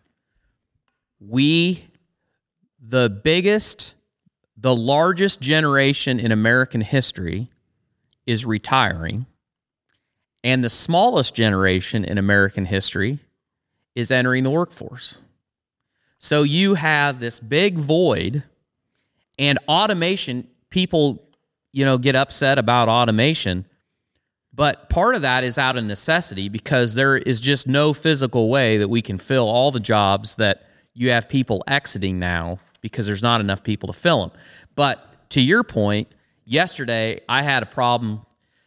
We, the biggest, the largest generation in American history is retiring, and the smallest generation in American history is entering the workforce. So you have this big void, and automation, people, you know, get upset about automation, but part of that is out of necessity, because there is just no physical way that we can fill all the jobs that you have people exiting now, because there's not enough people to fill them. But to your point, yesterday I had a problem.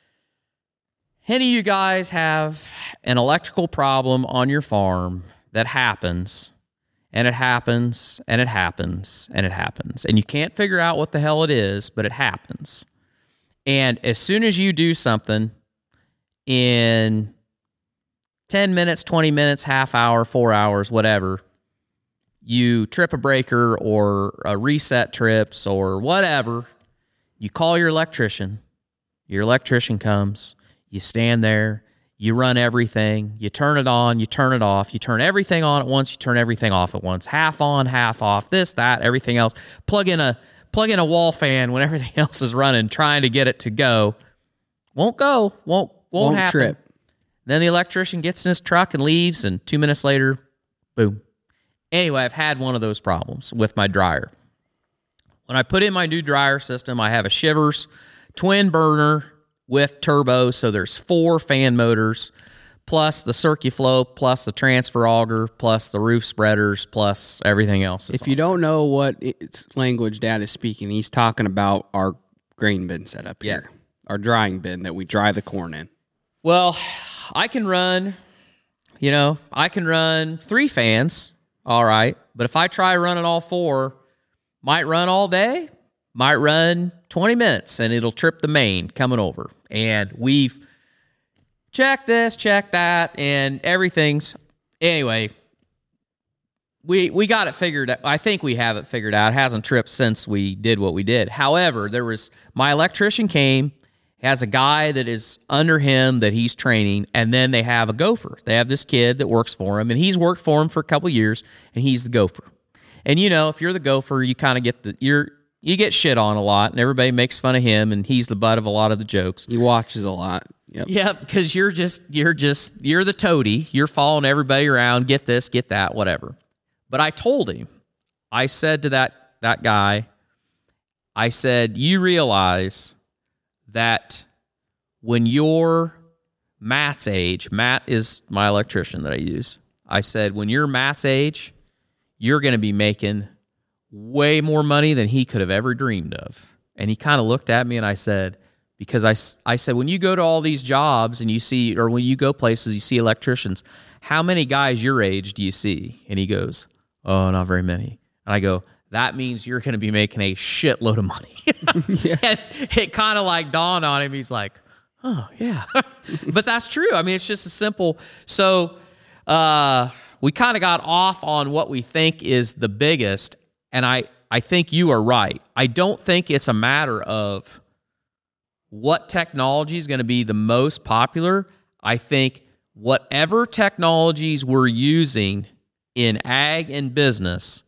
Any of you guys have an electrical problem on your farm that happens, and it happens, and it happens, and it happens, and you can't figure out what the hell it is, but it happens. And as soon as you do something in ten minutes, twenty minutes, half hour, four hours, whatever, you trip a breaker or a reset trips or whatever, you call your electrician, your electrician comes, you stand there, you run everything, you turn it on, you turn it off, you turn everything on at once, you turn everything off at once, half on, half off, this, that, everything else. Plug in a plug in a wall fan when everything else is running, trying to get it to go. Won't go, won't won't, Won't happen. trip. Then the electrician gets in his truck and leaves, and two minutes later, boom. Anyway, I've had one of those problems with my dryer. When I put in my new dryer system, I have a Shivers twin burner with turbo, so there's four fan motors, plus the CircuFlow, plus the transfer auger, plus the roof spreaders, plus everything else. If you don't know what it's language Dad is speaking, he's talking about our grain bin setup here, Yeah. our drying bin that we dry the corn in. Well, I can run, you know, I can run three fans, all right, but if I try running all four, might run all day, might run twenty minutes, and it'll trip the main coming over. And we've checked this, checked that, and everything's... Anyway, we we got it figured out. I think we have it figured out. It hasn't tripped since we did what we did. However, there was... My electrician came, has a guy that is under him that he's training, and then they have a gopher. They have this kid that works for him, and he's worked for him for a couple of years, and he's the gopher. And, you know, if you're the gopher, you kind of get the... you're You get shit on a lot, and everybody makes fun of him, and he's the butt of a lot of the jokes. He watches a lot. Yep. Yeah, because you're just, you're just, you're the toady. You're following everybody around, get this, get that, whatever. But I told him, I said to that, that guy, I said, you realize that when you're Matt's age, Matt is my electrician that I use. I said, when you're Matt's age, you're going to be making way more money than he could have ever dreamed of. And he kind of looked at me, and I said, because I, I said, when you go to all these jobs and you see, or when you go places, you see electricians, how many guys your age do you see? And he goes, oh, not very many. And I go, that means you're going to be making a shitload of money. Yeah. And it kind of like dawned on him. He's like, oh, yeah. But that's true. I mean, it's just a simple. So uh, we kind of got off on what we think is the biggest. And I, I think you are right. I don't think it's a matter of what technology is going to be the most popular. I think whatever technologies we're using in ag and business,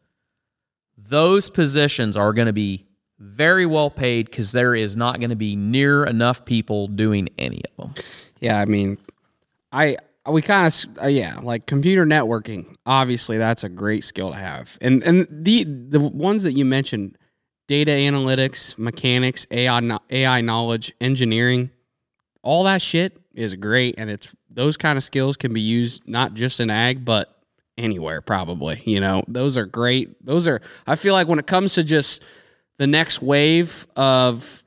those positions are going to be very well paid, because there is not going to be near enough people doing any of them. Yeah, I mean, I we kind of uh, yeah, like computer networking. Obviously, that's a great skill to have, and and the the ones that you mentioned, data analytics, mechanics, A I A I knowledge, engineering, all that shit is great, and it's those kind of skills can be used not just in ag but anywhere probably. You know, those are great. Those are I feel like when it comes to just the next wave of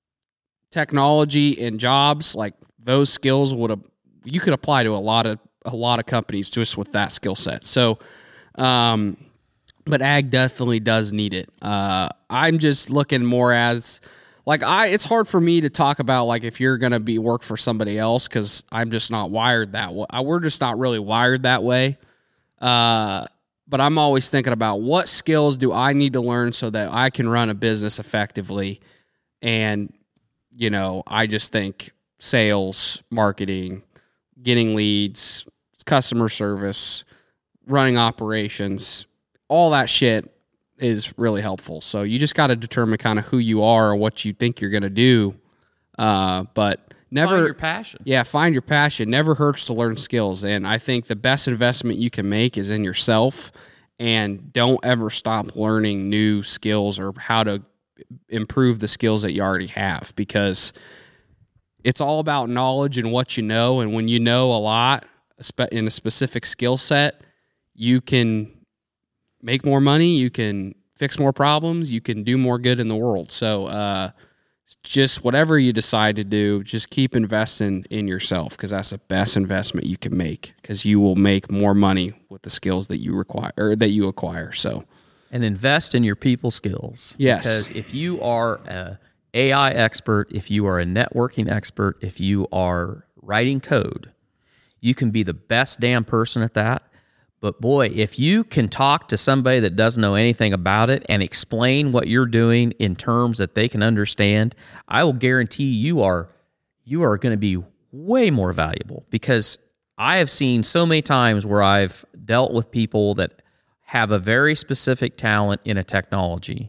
technology and jobs, like those skills would have, you could apply to a lot of a lot of companies just with that skill set. So, um, but ag definitely does need it. Uh, I'm just looking more as like I, it's hard for me to talk about like if you're gonna be work for somebody else because I'm just not wired that way. We're just not really wired that way. Uh, but I'm always thinking about what skills do I need to learn so that I can run a business effectively. And, you know, I just think sales, marketing, getting leads, customer service, running operations, all that shit is really helpful. So you just got to determine kind of who you are or what you think you're going to do. Uh, but never Find your passion. Yeah, find your passion. Never hurts to learn skills. And I think the best investment you can make is in yourself, and don't ever stop learning new skills or how to improve the skills that you already have, because it's all about knowledge and what you know. And when you know a lot in a specific skill set, you can make more money, you can fix more problems, you can do more good in the world. So uh, just whatever you decide to do, just keep investing in yourself, because that's the best investment you can make, because you will make more money with the skills that you require or that you acquire. So, and invest in your people skills. Yes. Because if you are a A I expert, if you are a networking expert, if you are writing code, you can be the best damn person at that. But boy, if you can talk to somebody that doesn't know anything about it and explain what you're doing in terms that they can understand, I will guarantee you are you are going to be way more valuable, because I have seen so many times where I've dealt with people that have a very specific talent in a technology,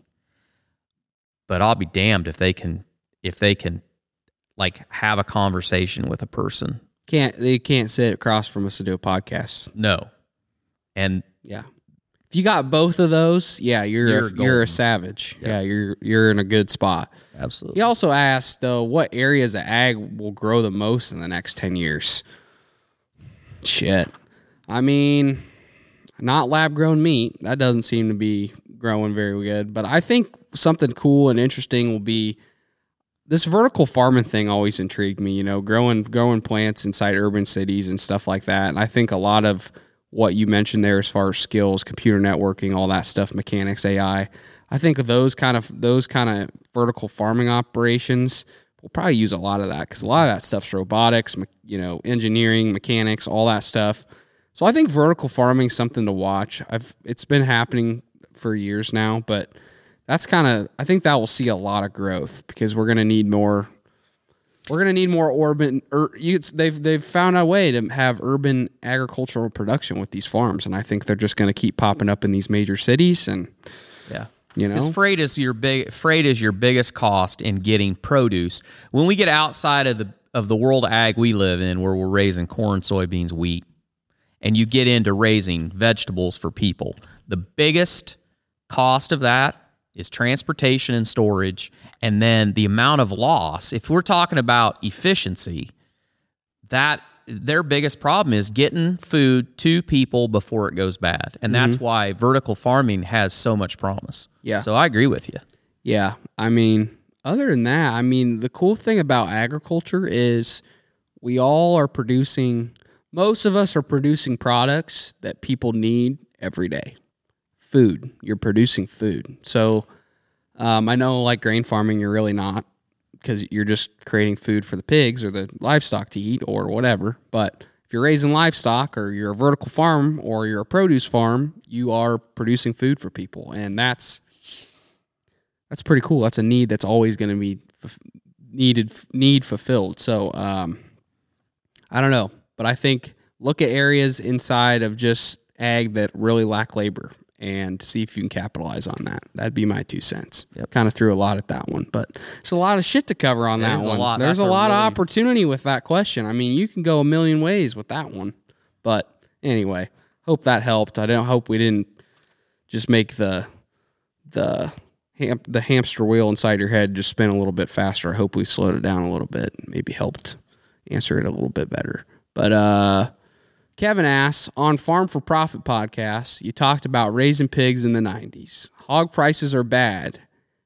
but I'll be damned if they can if they can like have a conversation with a person. Can't they can't sit across from us to do a podcast. No. And yeah, if you got both of those, yeah, you're You're a, you're a golden. savage. Yeah. Yeah, you're you're in a good spot. absolutely. He also asked, though, what areas of ag will grow the most in the next ten years? Shit. I mean, not lab-grown meat. That doesn't seem to be growing very good. But I think something cool and interesting will be this vertical farming thing. Always intrigued me, you know, growing growing plants inside urban cities and stuff like that. And I think a lot of what you mentioned there as far as skills, computer networking, all that stuff, mechanics, A I, I think of those kind of those kind of vertical farming operations, we'll probably use a lot of that, because a lot of that stuff's robotics, you know, engineering, mechanics, all that stuff. So I think vertical farming is something to watch. I've it's been happening for years now, but that's kind of I think that will see a lot of growth, because we're going to need more. We're going to need more urban. Ur, you, they've they've found a way to have urban agricultural production with these farms, and I think they're just going to keep popping up in these major cities. And Yeah. you know, Because freight is your big freight is your biggest cost in getting produce. When we get outside of the of the world ag we live in, where we're raising corn, soybeans, wheat, and you get into raising vegetables for people, the biggest cost of that is transportation and storage, and then the amount of loss. If we're talking about efficiency, that their biggest problem is getting food to people before it goes bad. And that's Mm-hmm. why vertical farming has so much promise. Yeah. So I agree with you. yeah. I mean, other than that, I mean, the cool thing about agriculture is we all are producing. Most of us are producing products that people need every day. Food. You're producing food. So um, I know, like grain farming, you're really not, because you're just creating food for the pigs or the livestock to eat or whatever. But if you're raising livestock, or you're a vertical farm, or you're a produce farm, you are producing food for people, and that's that's pretty cool. That's a need that's always going to be f- needed need fulfilled. So um, I don't know, but I think look at areas inside of just ag that really lack labor, and see if you can capitalize on that. That'd be my two cents. Yep. Kind of threw a lot at that one, but there's a lot of shit to cover on that There's a one. lot. There's That's a a lot of really- opportunity with that question. I mean, you can go a million ways with that one. But anyway, hope that helped. I don't hope we didn't just make the the ham, the hamster wheel inside your head just spin a little bit faster. I hope we slowed it down a little bit, maybe helped answer it a little bit better. But uh Kevin asks, on Farm for Profit podcast, you talked about raising pigs in the nineties. Hog prices are bad.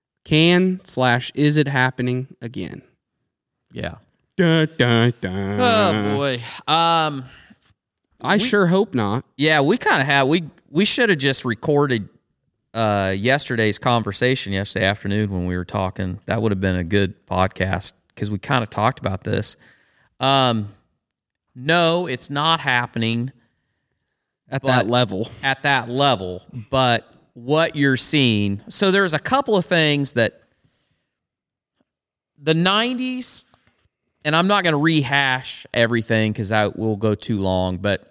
Can slash is it happening again? Yeah. Dun, dun, dun. Oh boy. Um I we- sure hope not. yeah, we kind of have we we should have just recorded uh, yesterday's conversation yesterday afternoon when we were talking. That would have been a good podcast because we kind of talked about this. Um, no, it's not happening at that level. At that level, but what you're seeing. So there's a couple of things that the nineties, and I'm not going to rehash everything because that will go too long, but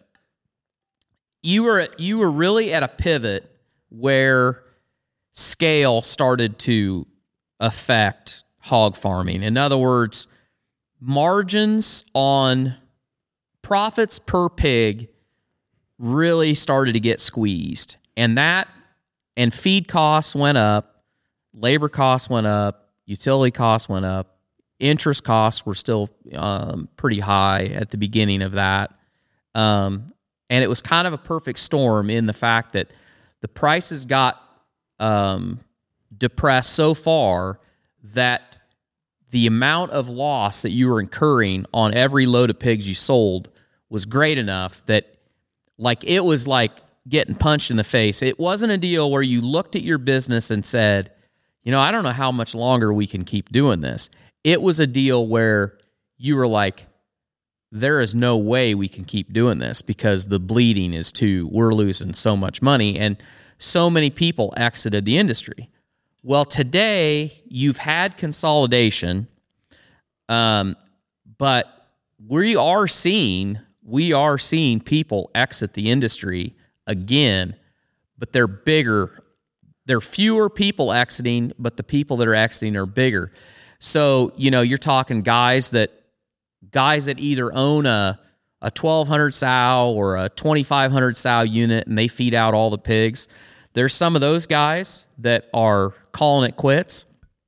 you were you were really at a pivot where scale started to affect hog farming. In other words, margins on profits per pig really started to get squeezed. And that and feed costs went up, labor costs went up, utility costs went up, interest costs were still um, pretty high at the beginning of that. Um, and it was kind of a perfect storm in the fact that the prices got um, depressed so far that the amount of loss that you were incurring on every load of pigs you sold was great enough that like it was like getting punched in the face. It wasn't a deal where you looked at your business and said, you know, I don't know how much longer we can keep doing this. It was a deal where you were like, there is no way we can keep doing this because the bleeding is too, we're losing so much money. And so many people exited the industry. Well, today you've had consolidation, um, but we are seeing we are seeing people exit the industry again, but they're bigger. There are fewer people exiting, but the people that are exiting are bigger. So you know you're talking guys that guys that either own a a twelve hundred sow or a twenty-five hundred sow unit, and they feed out all the pigs. There's some of those guys that are calling it quits,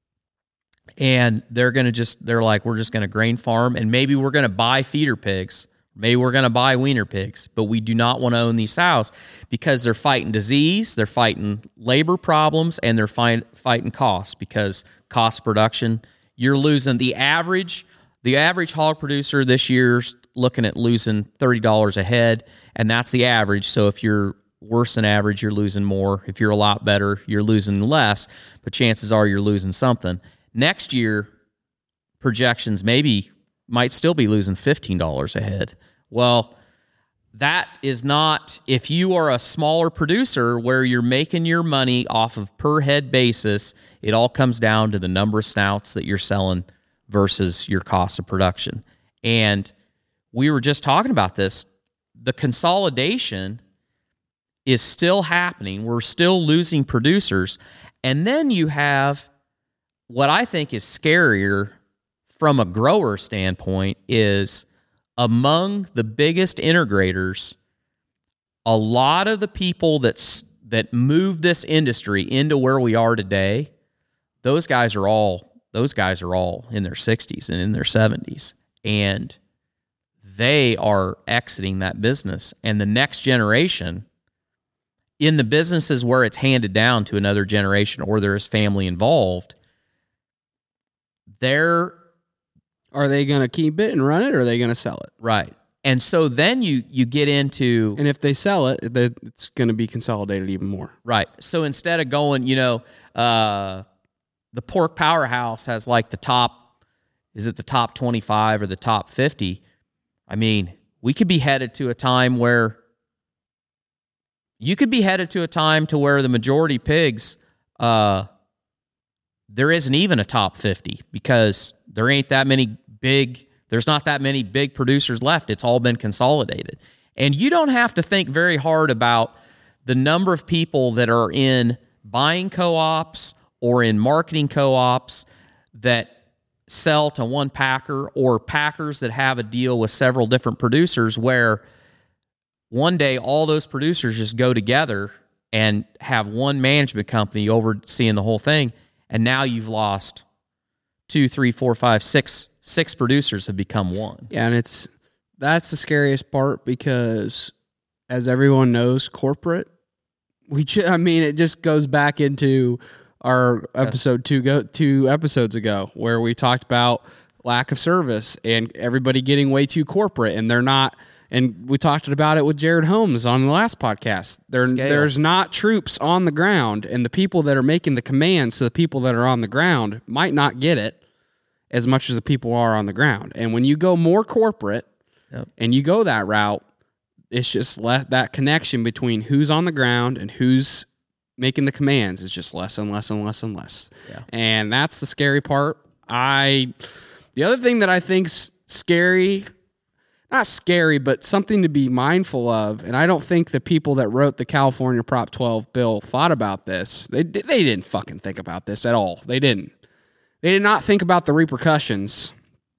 and they're going to just, they're like, we're just going to grain farm, and maybe we're going to buy feeder pigs. Maybe we're going to buy weaner pigs, but we do not want to own these sows because they're fighting disease, they're fighting labor problems, and they're fight, fighting costs because cost of production, you're losing the average, the average hog producer this year's looking at losing thirty dollars a head, and that's the average. So if you're worse than average, you're losing more. If you're a lot better, you're losing less, but chances are you're losing something. Next year, projections maybe might still be losing fifteen dollars a head. Well, that is not, if you are a smaller producer where you're making your money off of per head basis, it all comes down to the number of snouts that you're selling versus your cost of production. And we were just talking about this. The consolidation is still happening. We're still losing producers. And then you have what I think is scarier from a grower standpoint is among the biggest integrators, a lot of the people that's, that moved this industry into where we are today, those guys are all those guys are all in their sixties and in their seventies. And they are exiting that business. And the next generation, in the businesses where it's handed down to another generation or there is family involved, they're... Are they going to keep it and run it, or are they going to sell it? Right. And so then you you get into... And if they sell it, it's going to be consolidated even more. Right. So instead of going, you know, uh, the Pork Powerhouse has like the top, is it the top twenty-five or the top fifty? I mean, we could be headed to a time where... You could be headed to a time to where the majority pigs, uh, there isn't even a top fifty because there ain't that many big, there's not that many big producers left. It's all been consolidated. And you don't have to think very hard about the number of people that are in buying co-ops or in marketing co-ops that sell to one packer or packers that have a deal with several different producers where one day all those producers just go together and have one management company overseeing the whole thing. And now you've lost two, three, four, five, six, six producers have become one. Yeah, and it's that's the scariest part because, as everyone knows, corporate. We, I mean, it just goes back into our episode two go two episodes ago where we talked about lack of service and everybody getting way too corporate, and they're not. And we talked about it with Jared Holmes on the last podcast. There, there's not troops on the ground, and the people that are making the commands to the people that are on the ground might not get it as much as the people are on the ground. And when you go more corporate yep. and you go that route, it's just let that connection between who's on the ground and who's making the commands is just less and less and less and less. Yeah. And that's the scary part. I, the other thing that I think's scary, not scary, but something to be mindful of, and I don't think the people that wrote the California Prop twelve bill thought about this. They they didn't fucking think about this at all. They didn't. They did not think about the repercussions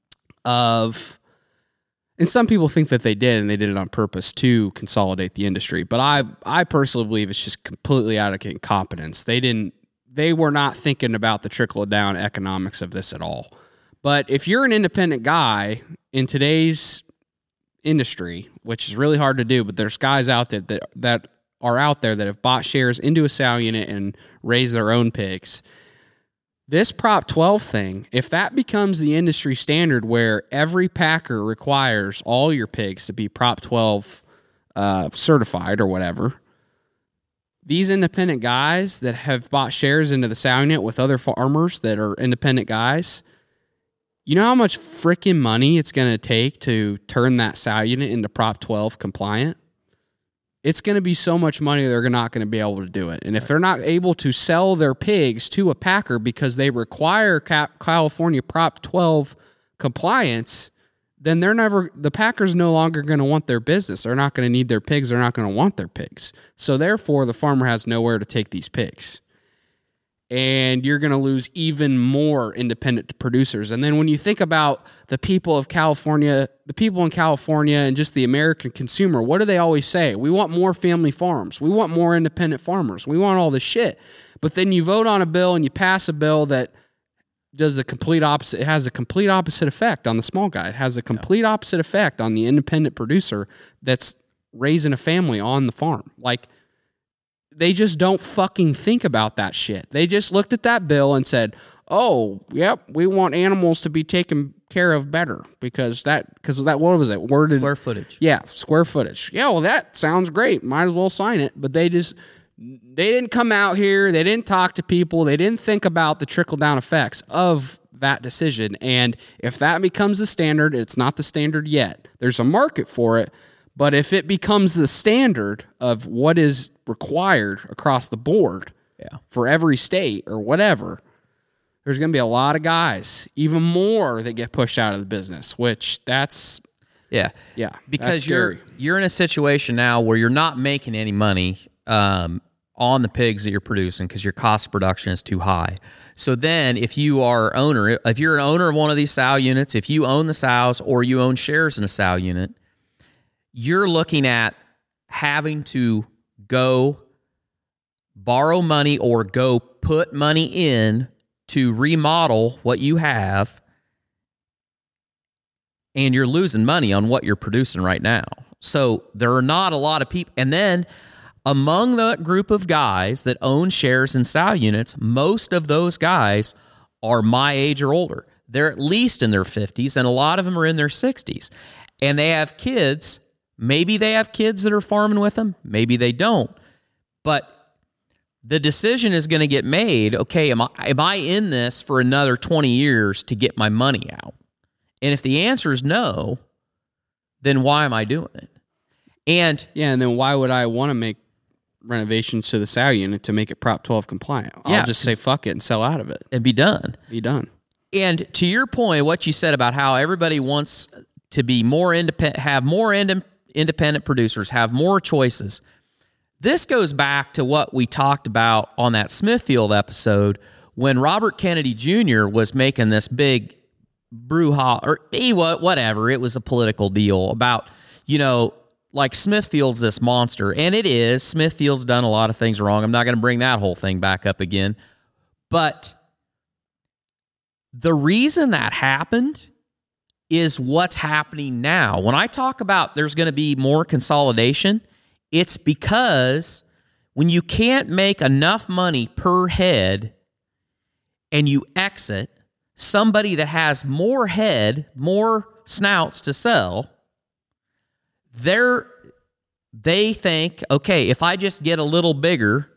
of, and some people think that they did, and they did it on purpose to consolidate the industry. But I I personally believe it's just completely out of incompetence. They didn't. They were not thinking about the trickle down economics of this at all. But if you're an independent guy in today's industry, which is really hard to do, but there's guys out there that, that are out there that have bought shares into a sow unit and raised their own pigs. This Prop twelve thing, if that becomes the industry standard where every packer requires all your pigs to be Prop twelve uh, certified or whatever, these independent guys that have bought shares into the sow unit with other farmers that are independent guys, you know how much freaking money it's going to take to turn that sow unit into Prop twelve compliant? It's going to be so much money they're not going to be able to do it. And if they're not able to sell their pigs to a packer because they require California Prop twelve compliance, then they're never, the packer's no longer going to want their business. They're not going to need their pigs. They're not going to want their pigs. So therefore, the farmer has nowhere to take these pigs. And you're going to lose even more independent producers. And then when you think about the people of California, the people in California and just the American consumer, what do they always say? We want more family farms. We want more independent farmers. We want all this shit. But then you vote on a bill and you pass a bill that does the complete opposite. It has a complete opposite effect on the small guy. It has a complete opposite effect on the independent producer that's raising a family on the farm. Like, they just don't fucking think about that shit. They just looked at that bill and said, oh, yep, we want animals to be taken care of better because that, because that, what was it? Worded, square footage. Yeah, square footage. Yeah, well, that sounds great. Might as well sign it. But they just, they didn't come out here. They didn't talk to people. They didn't think about the trickle-down effects of that decision. And if that becomes the standard, it's not the standard yet. There's a market for it. But if it becomes the standard of what is required across the board yeah. for every state or whatever, there's going to be a lot of guys, even more, that get pushed out of the business, which that's... Yeah. Yeah. Because you're you're in a situation now where you're not making any money um, on the pigs that you're producing because your cost of production is too high. So then if you are owner, if you're an owner of one of these sow units, if you own the sows or you own shares in a sow unit, you're looking at having to go borrow money or go put money in to remodel what you have, and you're losing money on what you're producing right now. So there are not a lot of people. And then among the group of guys that own shares in sow units, most of those guys are my age or older. They're at least in their fifties, and a lot of them are in their sixties. And they have kids. Maybe they have kids that are farming with them. Maybe they don't. But the decision is going to get made, okay, am I, am I in this for another twenty years to get my money out? And if the answer is no, then why am I doing it? And yeah, and then why would I want to make renovations to the sow unit to make it Prop twelve compliant? I'll yeah, just say fuck it and sell out of it. And be done. Be done. And to your point, what you said about how everybody wants to be more independent, have more independent, independent producers, have more choices. This goes back to what we talked about on that Smithfield episode when Robert Kennedy Junior was making this big brouhaha, or whatever, it was a political deal about, you know, like Smithfield's this monster, and it is. Smithfield's done a lot of things wrong. I'm not going to bring that whole thing back up again. But the reason that happened is what's happening now. When I talk about there's going to be more consolidation, it's because when you can't make enough money per head and you exit, somebody that has more head, more snouts to sell, they're they think, okay, if I just get a little bigger,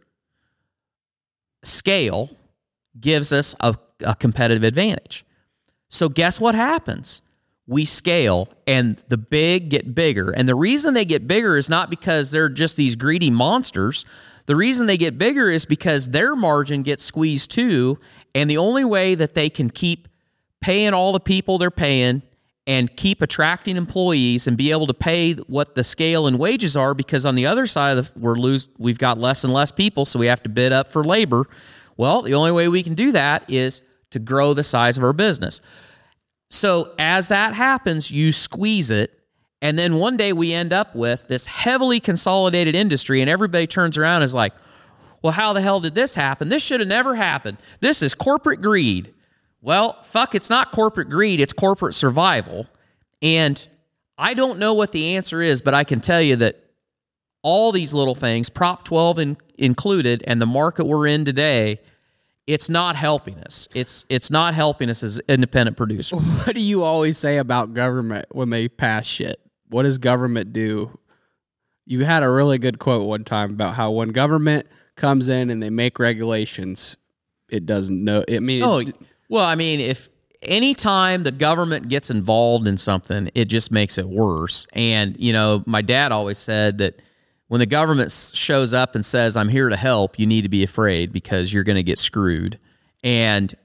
scale gives us a, a competitive advantage. So guess what happens? We scale, and the big get bigger. And the reason they get bigger is not because they're just these greedy monsters. The reason they get bigger is because their margin gets squeezed too, and the only way that they can keep paying all the people they're paying and keep attracting employees and be able to pay what the scale and wages are, because on the other side of the, we're lose, we've got less and less people, so we have to bid up for labor. Well, the only way we can do that is to grow the size of our business. So as that happens, you squeeze it, and then one day we end up with this heavily consolidated industry, and everybody turns around and is like, well, how the hell did this happen? This should have never happened. This is corporate greed. Well, fuck, it's not corporate greed, it's corporate survival. And I don't know what the answer is, but I can tell you that all these little things, Prop twelve in, included, and the market we're in today, it's not helping us. It's it's not helping us as independent producers. What do you always say about government when they pass shit? What does government do? You had a really good quote one time about how when government comes in and they make regulations, it doesn't know. I mean, oh, it, well, I mean, if any time the government gets involved in something, it just makes it worse. And, you know, my dad always said that when the government shows up and says, I'm here to help, you need to be afraid because you're going to get screwed. And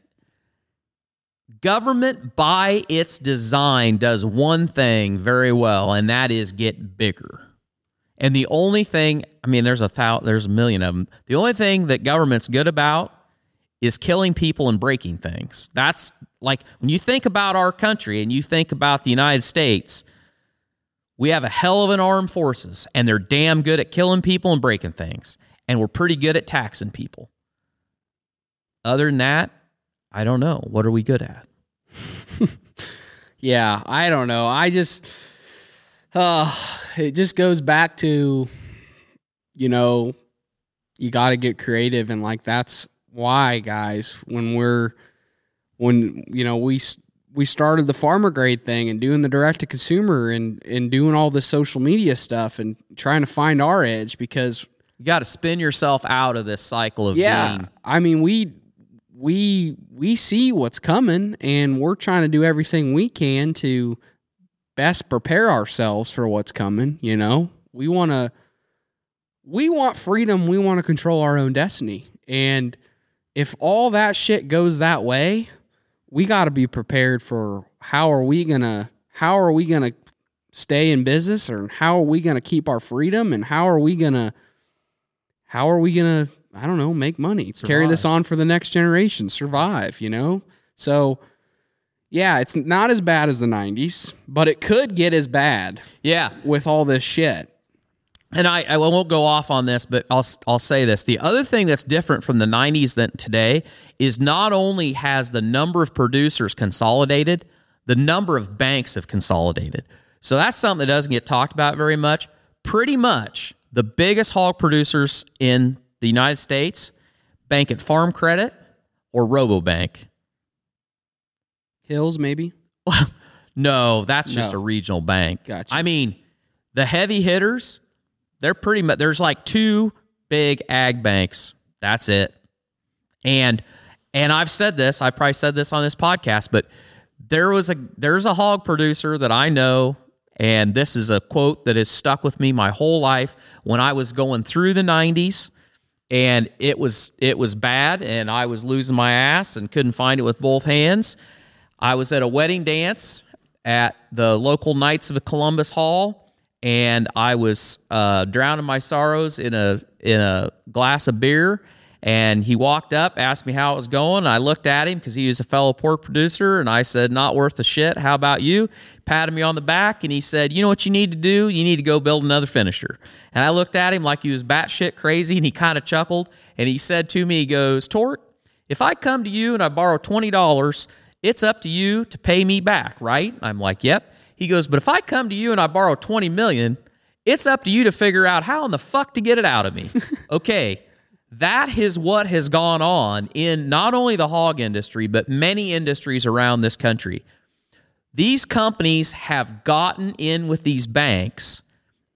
government, by its design, does one thing very well, and that is get bigger. And the only thing, I mean, there's a thou, there's a million of them. The only thing that government's good about is killing people and breaking things. That's like, when you think about our country and you think about the United States, we have a hell of an armed forces, and they're damn good at killing people and breaking things. And we're pretty good at taxing people. Other than that, I don't know. What are we good at? Yeah, I don't know. I just, uh, it just goes back to, you know, you got to get creative. And like, that's why, guys, when we're, when, you know, we, we started the farmer grade thing and doing the direct to consumer and, and doing all this social media stuff and trying to find our edge, because you got to spin yourself out of this cycle of yeah, being. I mean, we, we, we see what's coming, and we're trying to do everything we can to best prepare ourselves for what's coming. You know, we want to, we want freedom. We want to control our own destiny. And if all that shit goes that way, we got to be prepared for how are we going to, how are we going to stay in business, or how are we going to keep our freedom, and how are we going to, how are we going to, I don't know, make money, survive. Carry this on for the next generation, survive, you know? So, yeah, it's not as bad as the nineties, but it could get as bad. Yeah. With all this shit. And I, I won't go off on this, but I'll I'll say this. The other thing that's different from the nineties than today is not only has the number of producers consolidated, the number of banks have consolidated. So that's something that doesn't get talked about very much. Pretty much the biggest hog producers in the United States bank at Farm Credit or Robobank. Hills, maybe? No, that's just No. a regional bank. Gotcha. I mean, the heavy hitters, they're pretty much, there's like two big ag banks. That's it. And and I've said this, I've probably said this on this podcast, but there was a there's a hog producer that I know, and this is a quote that has stuck with me my whole life. When I was going through the nineties, and it was it was bad, and I was losing my ass and couldn't find it with both hands. I was at a wedding dance at the local Knights of the Columbus Hall, and I was uh, drowning my sorrows in a in a glass of beer. And he walked up, asked me how it was going. I looked at him because he was a fellow pork producer, and I said, "Not worth a shit. How about you?" Patted me on the back, and he said, "You know what you need to do? You need to go build another finisher." And I looked at him like he was batshit crazy, and he kind of chuckled, and he said to me, he goes, "Torque, if I come to you and I borrow twenty dollars, it's up to you to pay me back, right?" I'm like, "Yep." He goes, "But if I come to you and I borrow twenty million dollars, it's up to you to figure out how in the fuck to get it out of me." Okay. That is what has gone on in not only the hog industry, but many industries around this country. These companies have gotten in with these banks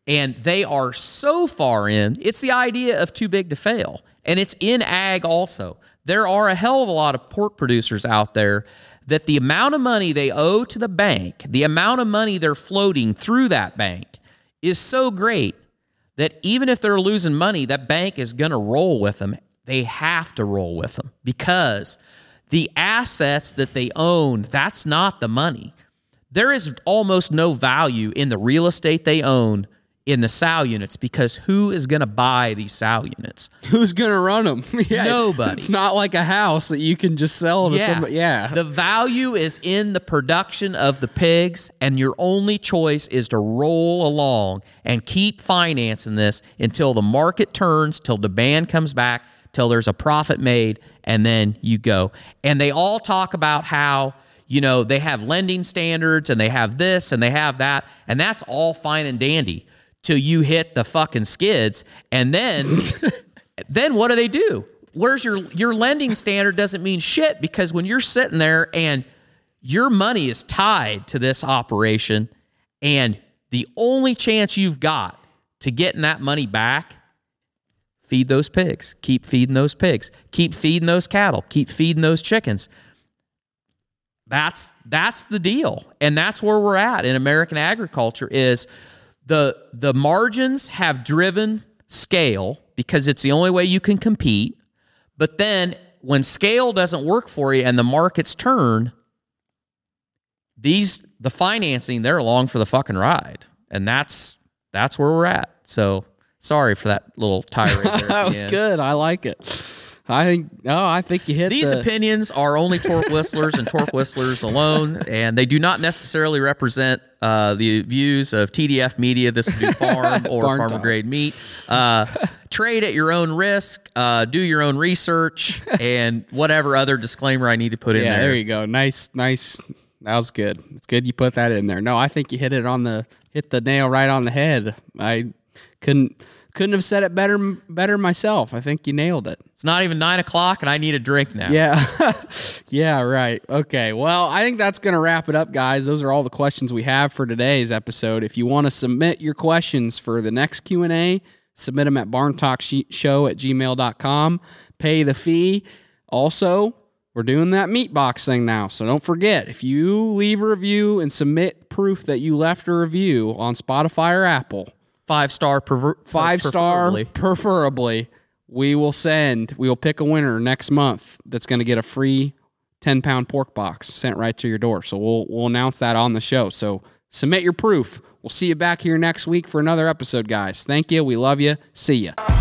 And they are so far in, it's the idea of too big to fail. And it's in ag also. There are a hell of a lot of pork producers out there that the amount of money they owe to the bank, the amount of money they're floating through that bank is so great that even if they're losing money, that bank is going to roll with them. They have to roll with them because the assets that they own, that's not the money. There is almost no value in the real estate they own in the sow units because who is going to buy these sow units? Who's going to run them? Yeah, nobody. It's not like a house that you can just sell to yeah. somebody. Yeah. The value is in the production of the pigs, and your only choice is to roll along and keep financing this until the market turns, till demand comes back, till there's a profit made, and then you go. And they all talk about how, you know, they have lending standards and they have this and they have that, and that's all fine and dandy till you hit the fucking skids. And then then what do they do? Where's your your lending standard doesn't mean shit, because when you're sitting there and your money is tied to this operation and the only chance you've got to getting that money back, feed those pigs. Keep feeding those pigs. Keep feeding those cattle. Keep feeding those chickens. That's that's the deal. And that's where we're at in American agriculture is the the margins have driven scale because it's the only way you can compete. But then when scale doesn't work for you and the markets turn, these the financing, they're along for the fucking ride. And that's that's where we're at. So sorry for that little tirade there. That was good. I like it. I think, oh, I think you hit These the... opinions are only Torque Whistlers and Torque Whistlers alone, and they do not necessarily represent uh, the views of T D F Media, This Is New Farm, or Barn Farmer Talk. Grade Meat. Uh, trade at your own risk, uh, do your own research, and whatever other disclaimer I need to put in Yeah, there. there you go. Nice, nice. That was good. It's good you put that in there. No, I think you hit it on the, hit the nail right on the head. I couldn't... Couldn't have said it better better myself. I think you nailed it. It's not even nine o'clock, and I need a drink now. Yeah. Yeah, right. Okay. Well, I think that's going to wrap it up, guys. Those are all the questions we have for today's episode. If you want to submit your questions for the next Q and A, submit them at barn talk show at gmail dot com. Pay the fee. Also, we're doing that meat box thing now, so don't forget, if you leave a review and submit proof that you left a review on Spotify or Apple, Five star, perver- Five star, preferably. preferably, we will send, we will pick a winner next month that's going to get a free ten pound pork box sent right to your door. So we'll we'll announce that on the show. So submit your proof. We'll see you back here next week for another episode, guys. Thank you. We love you. See ya.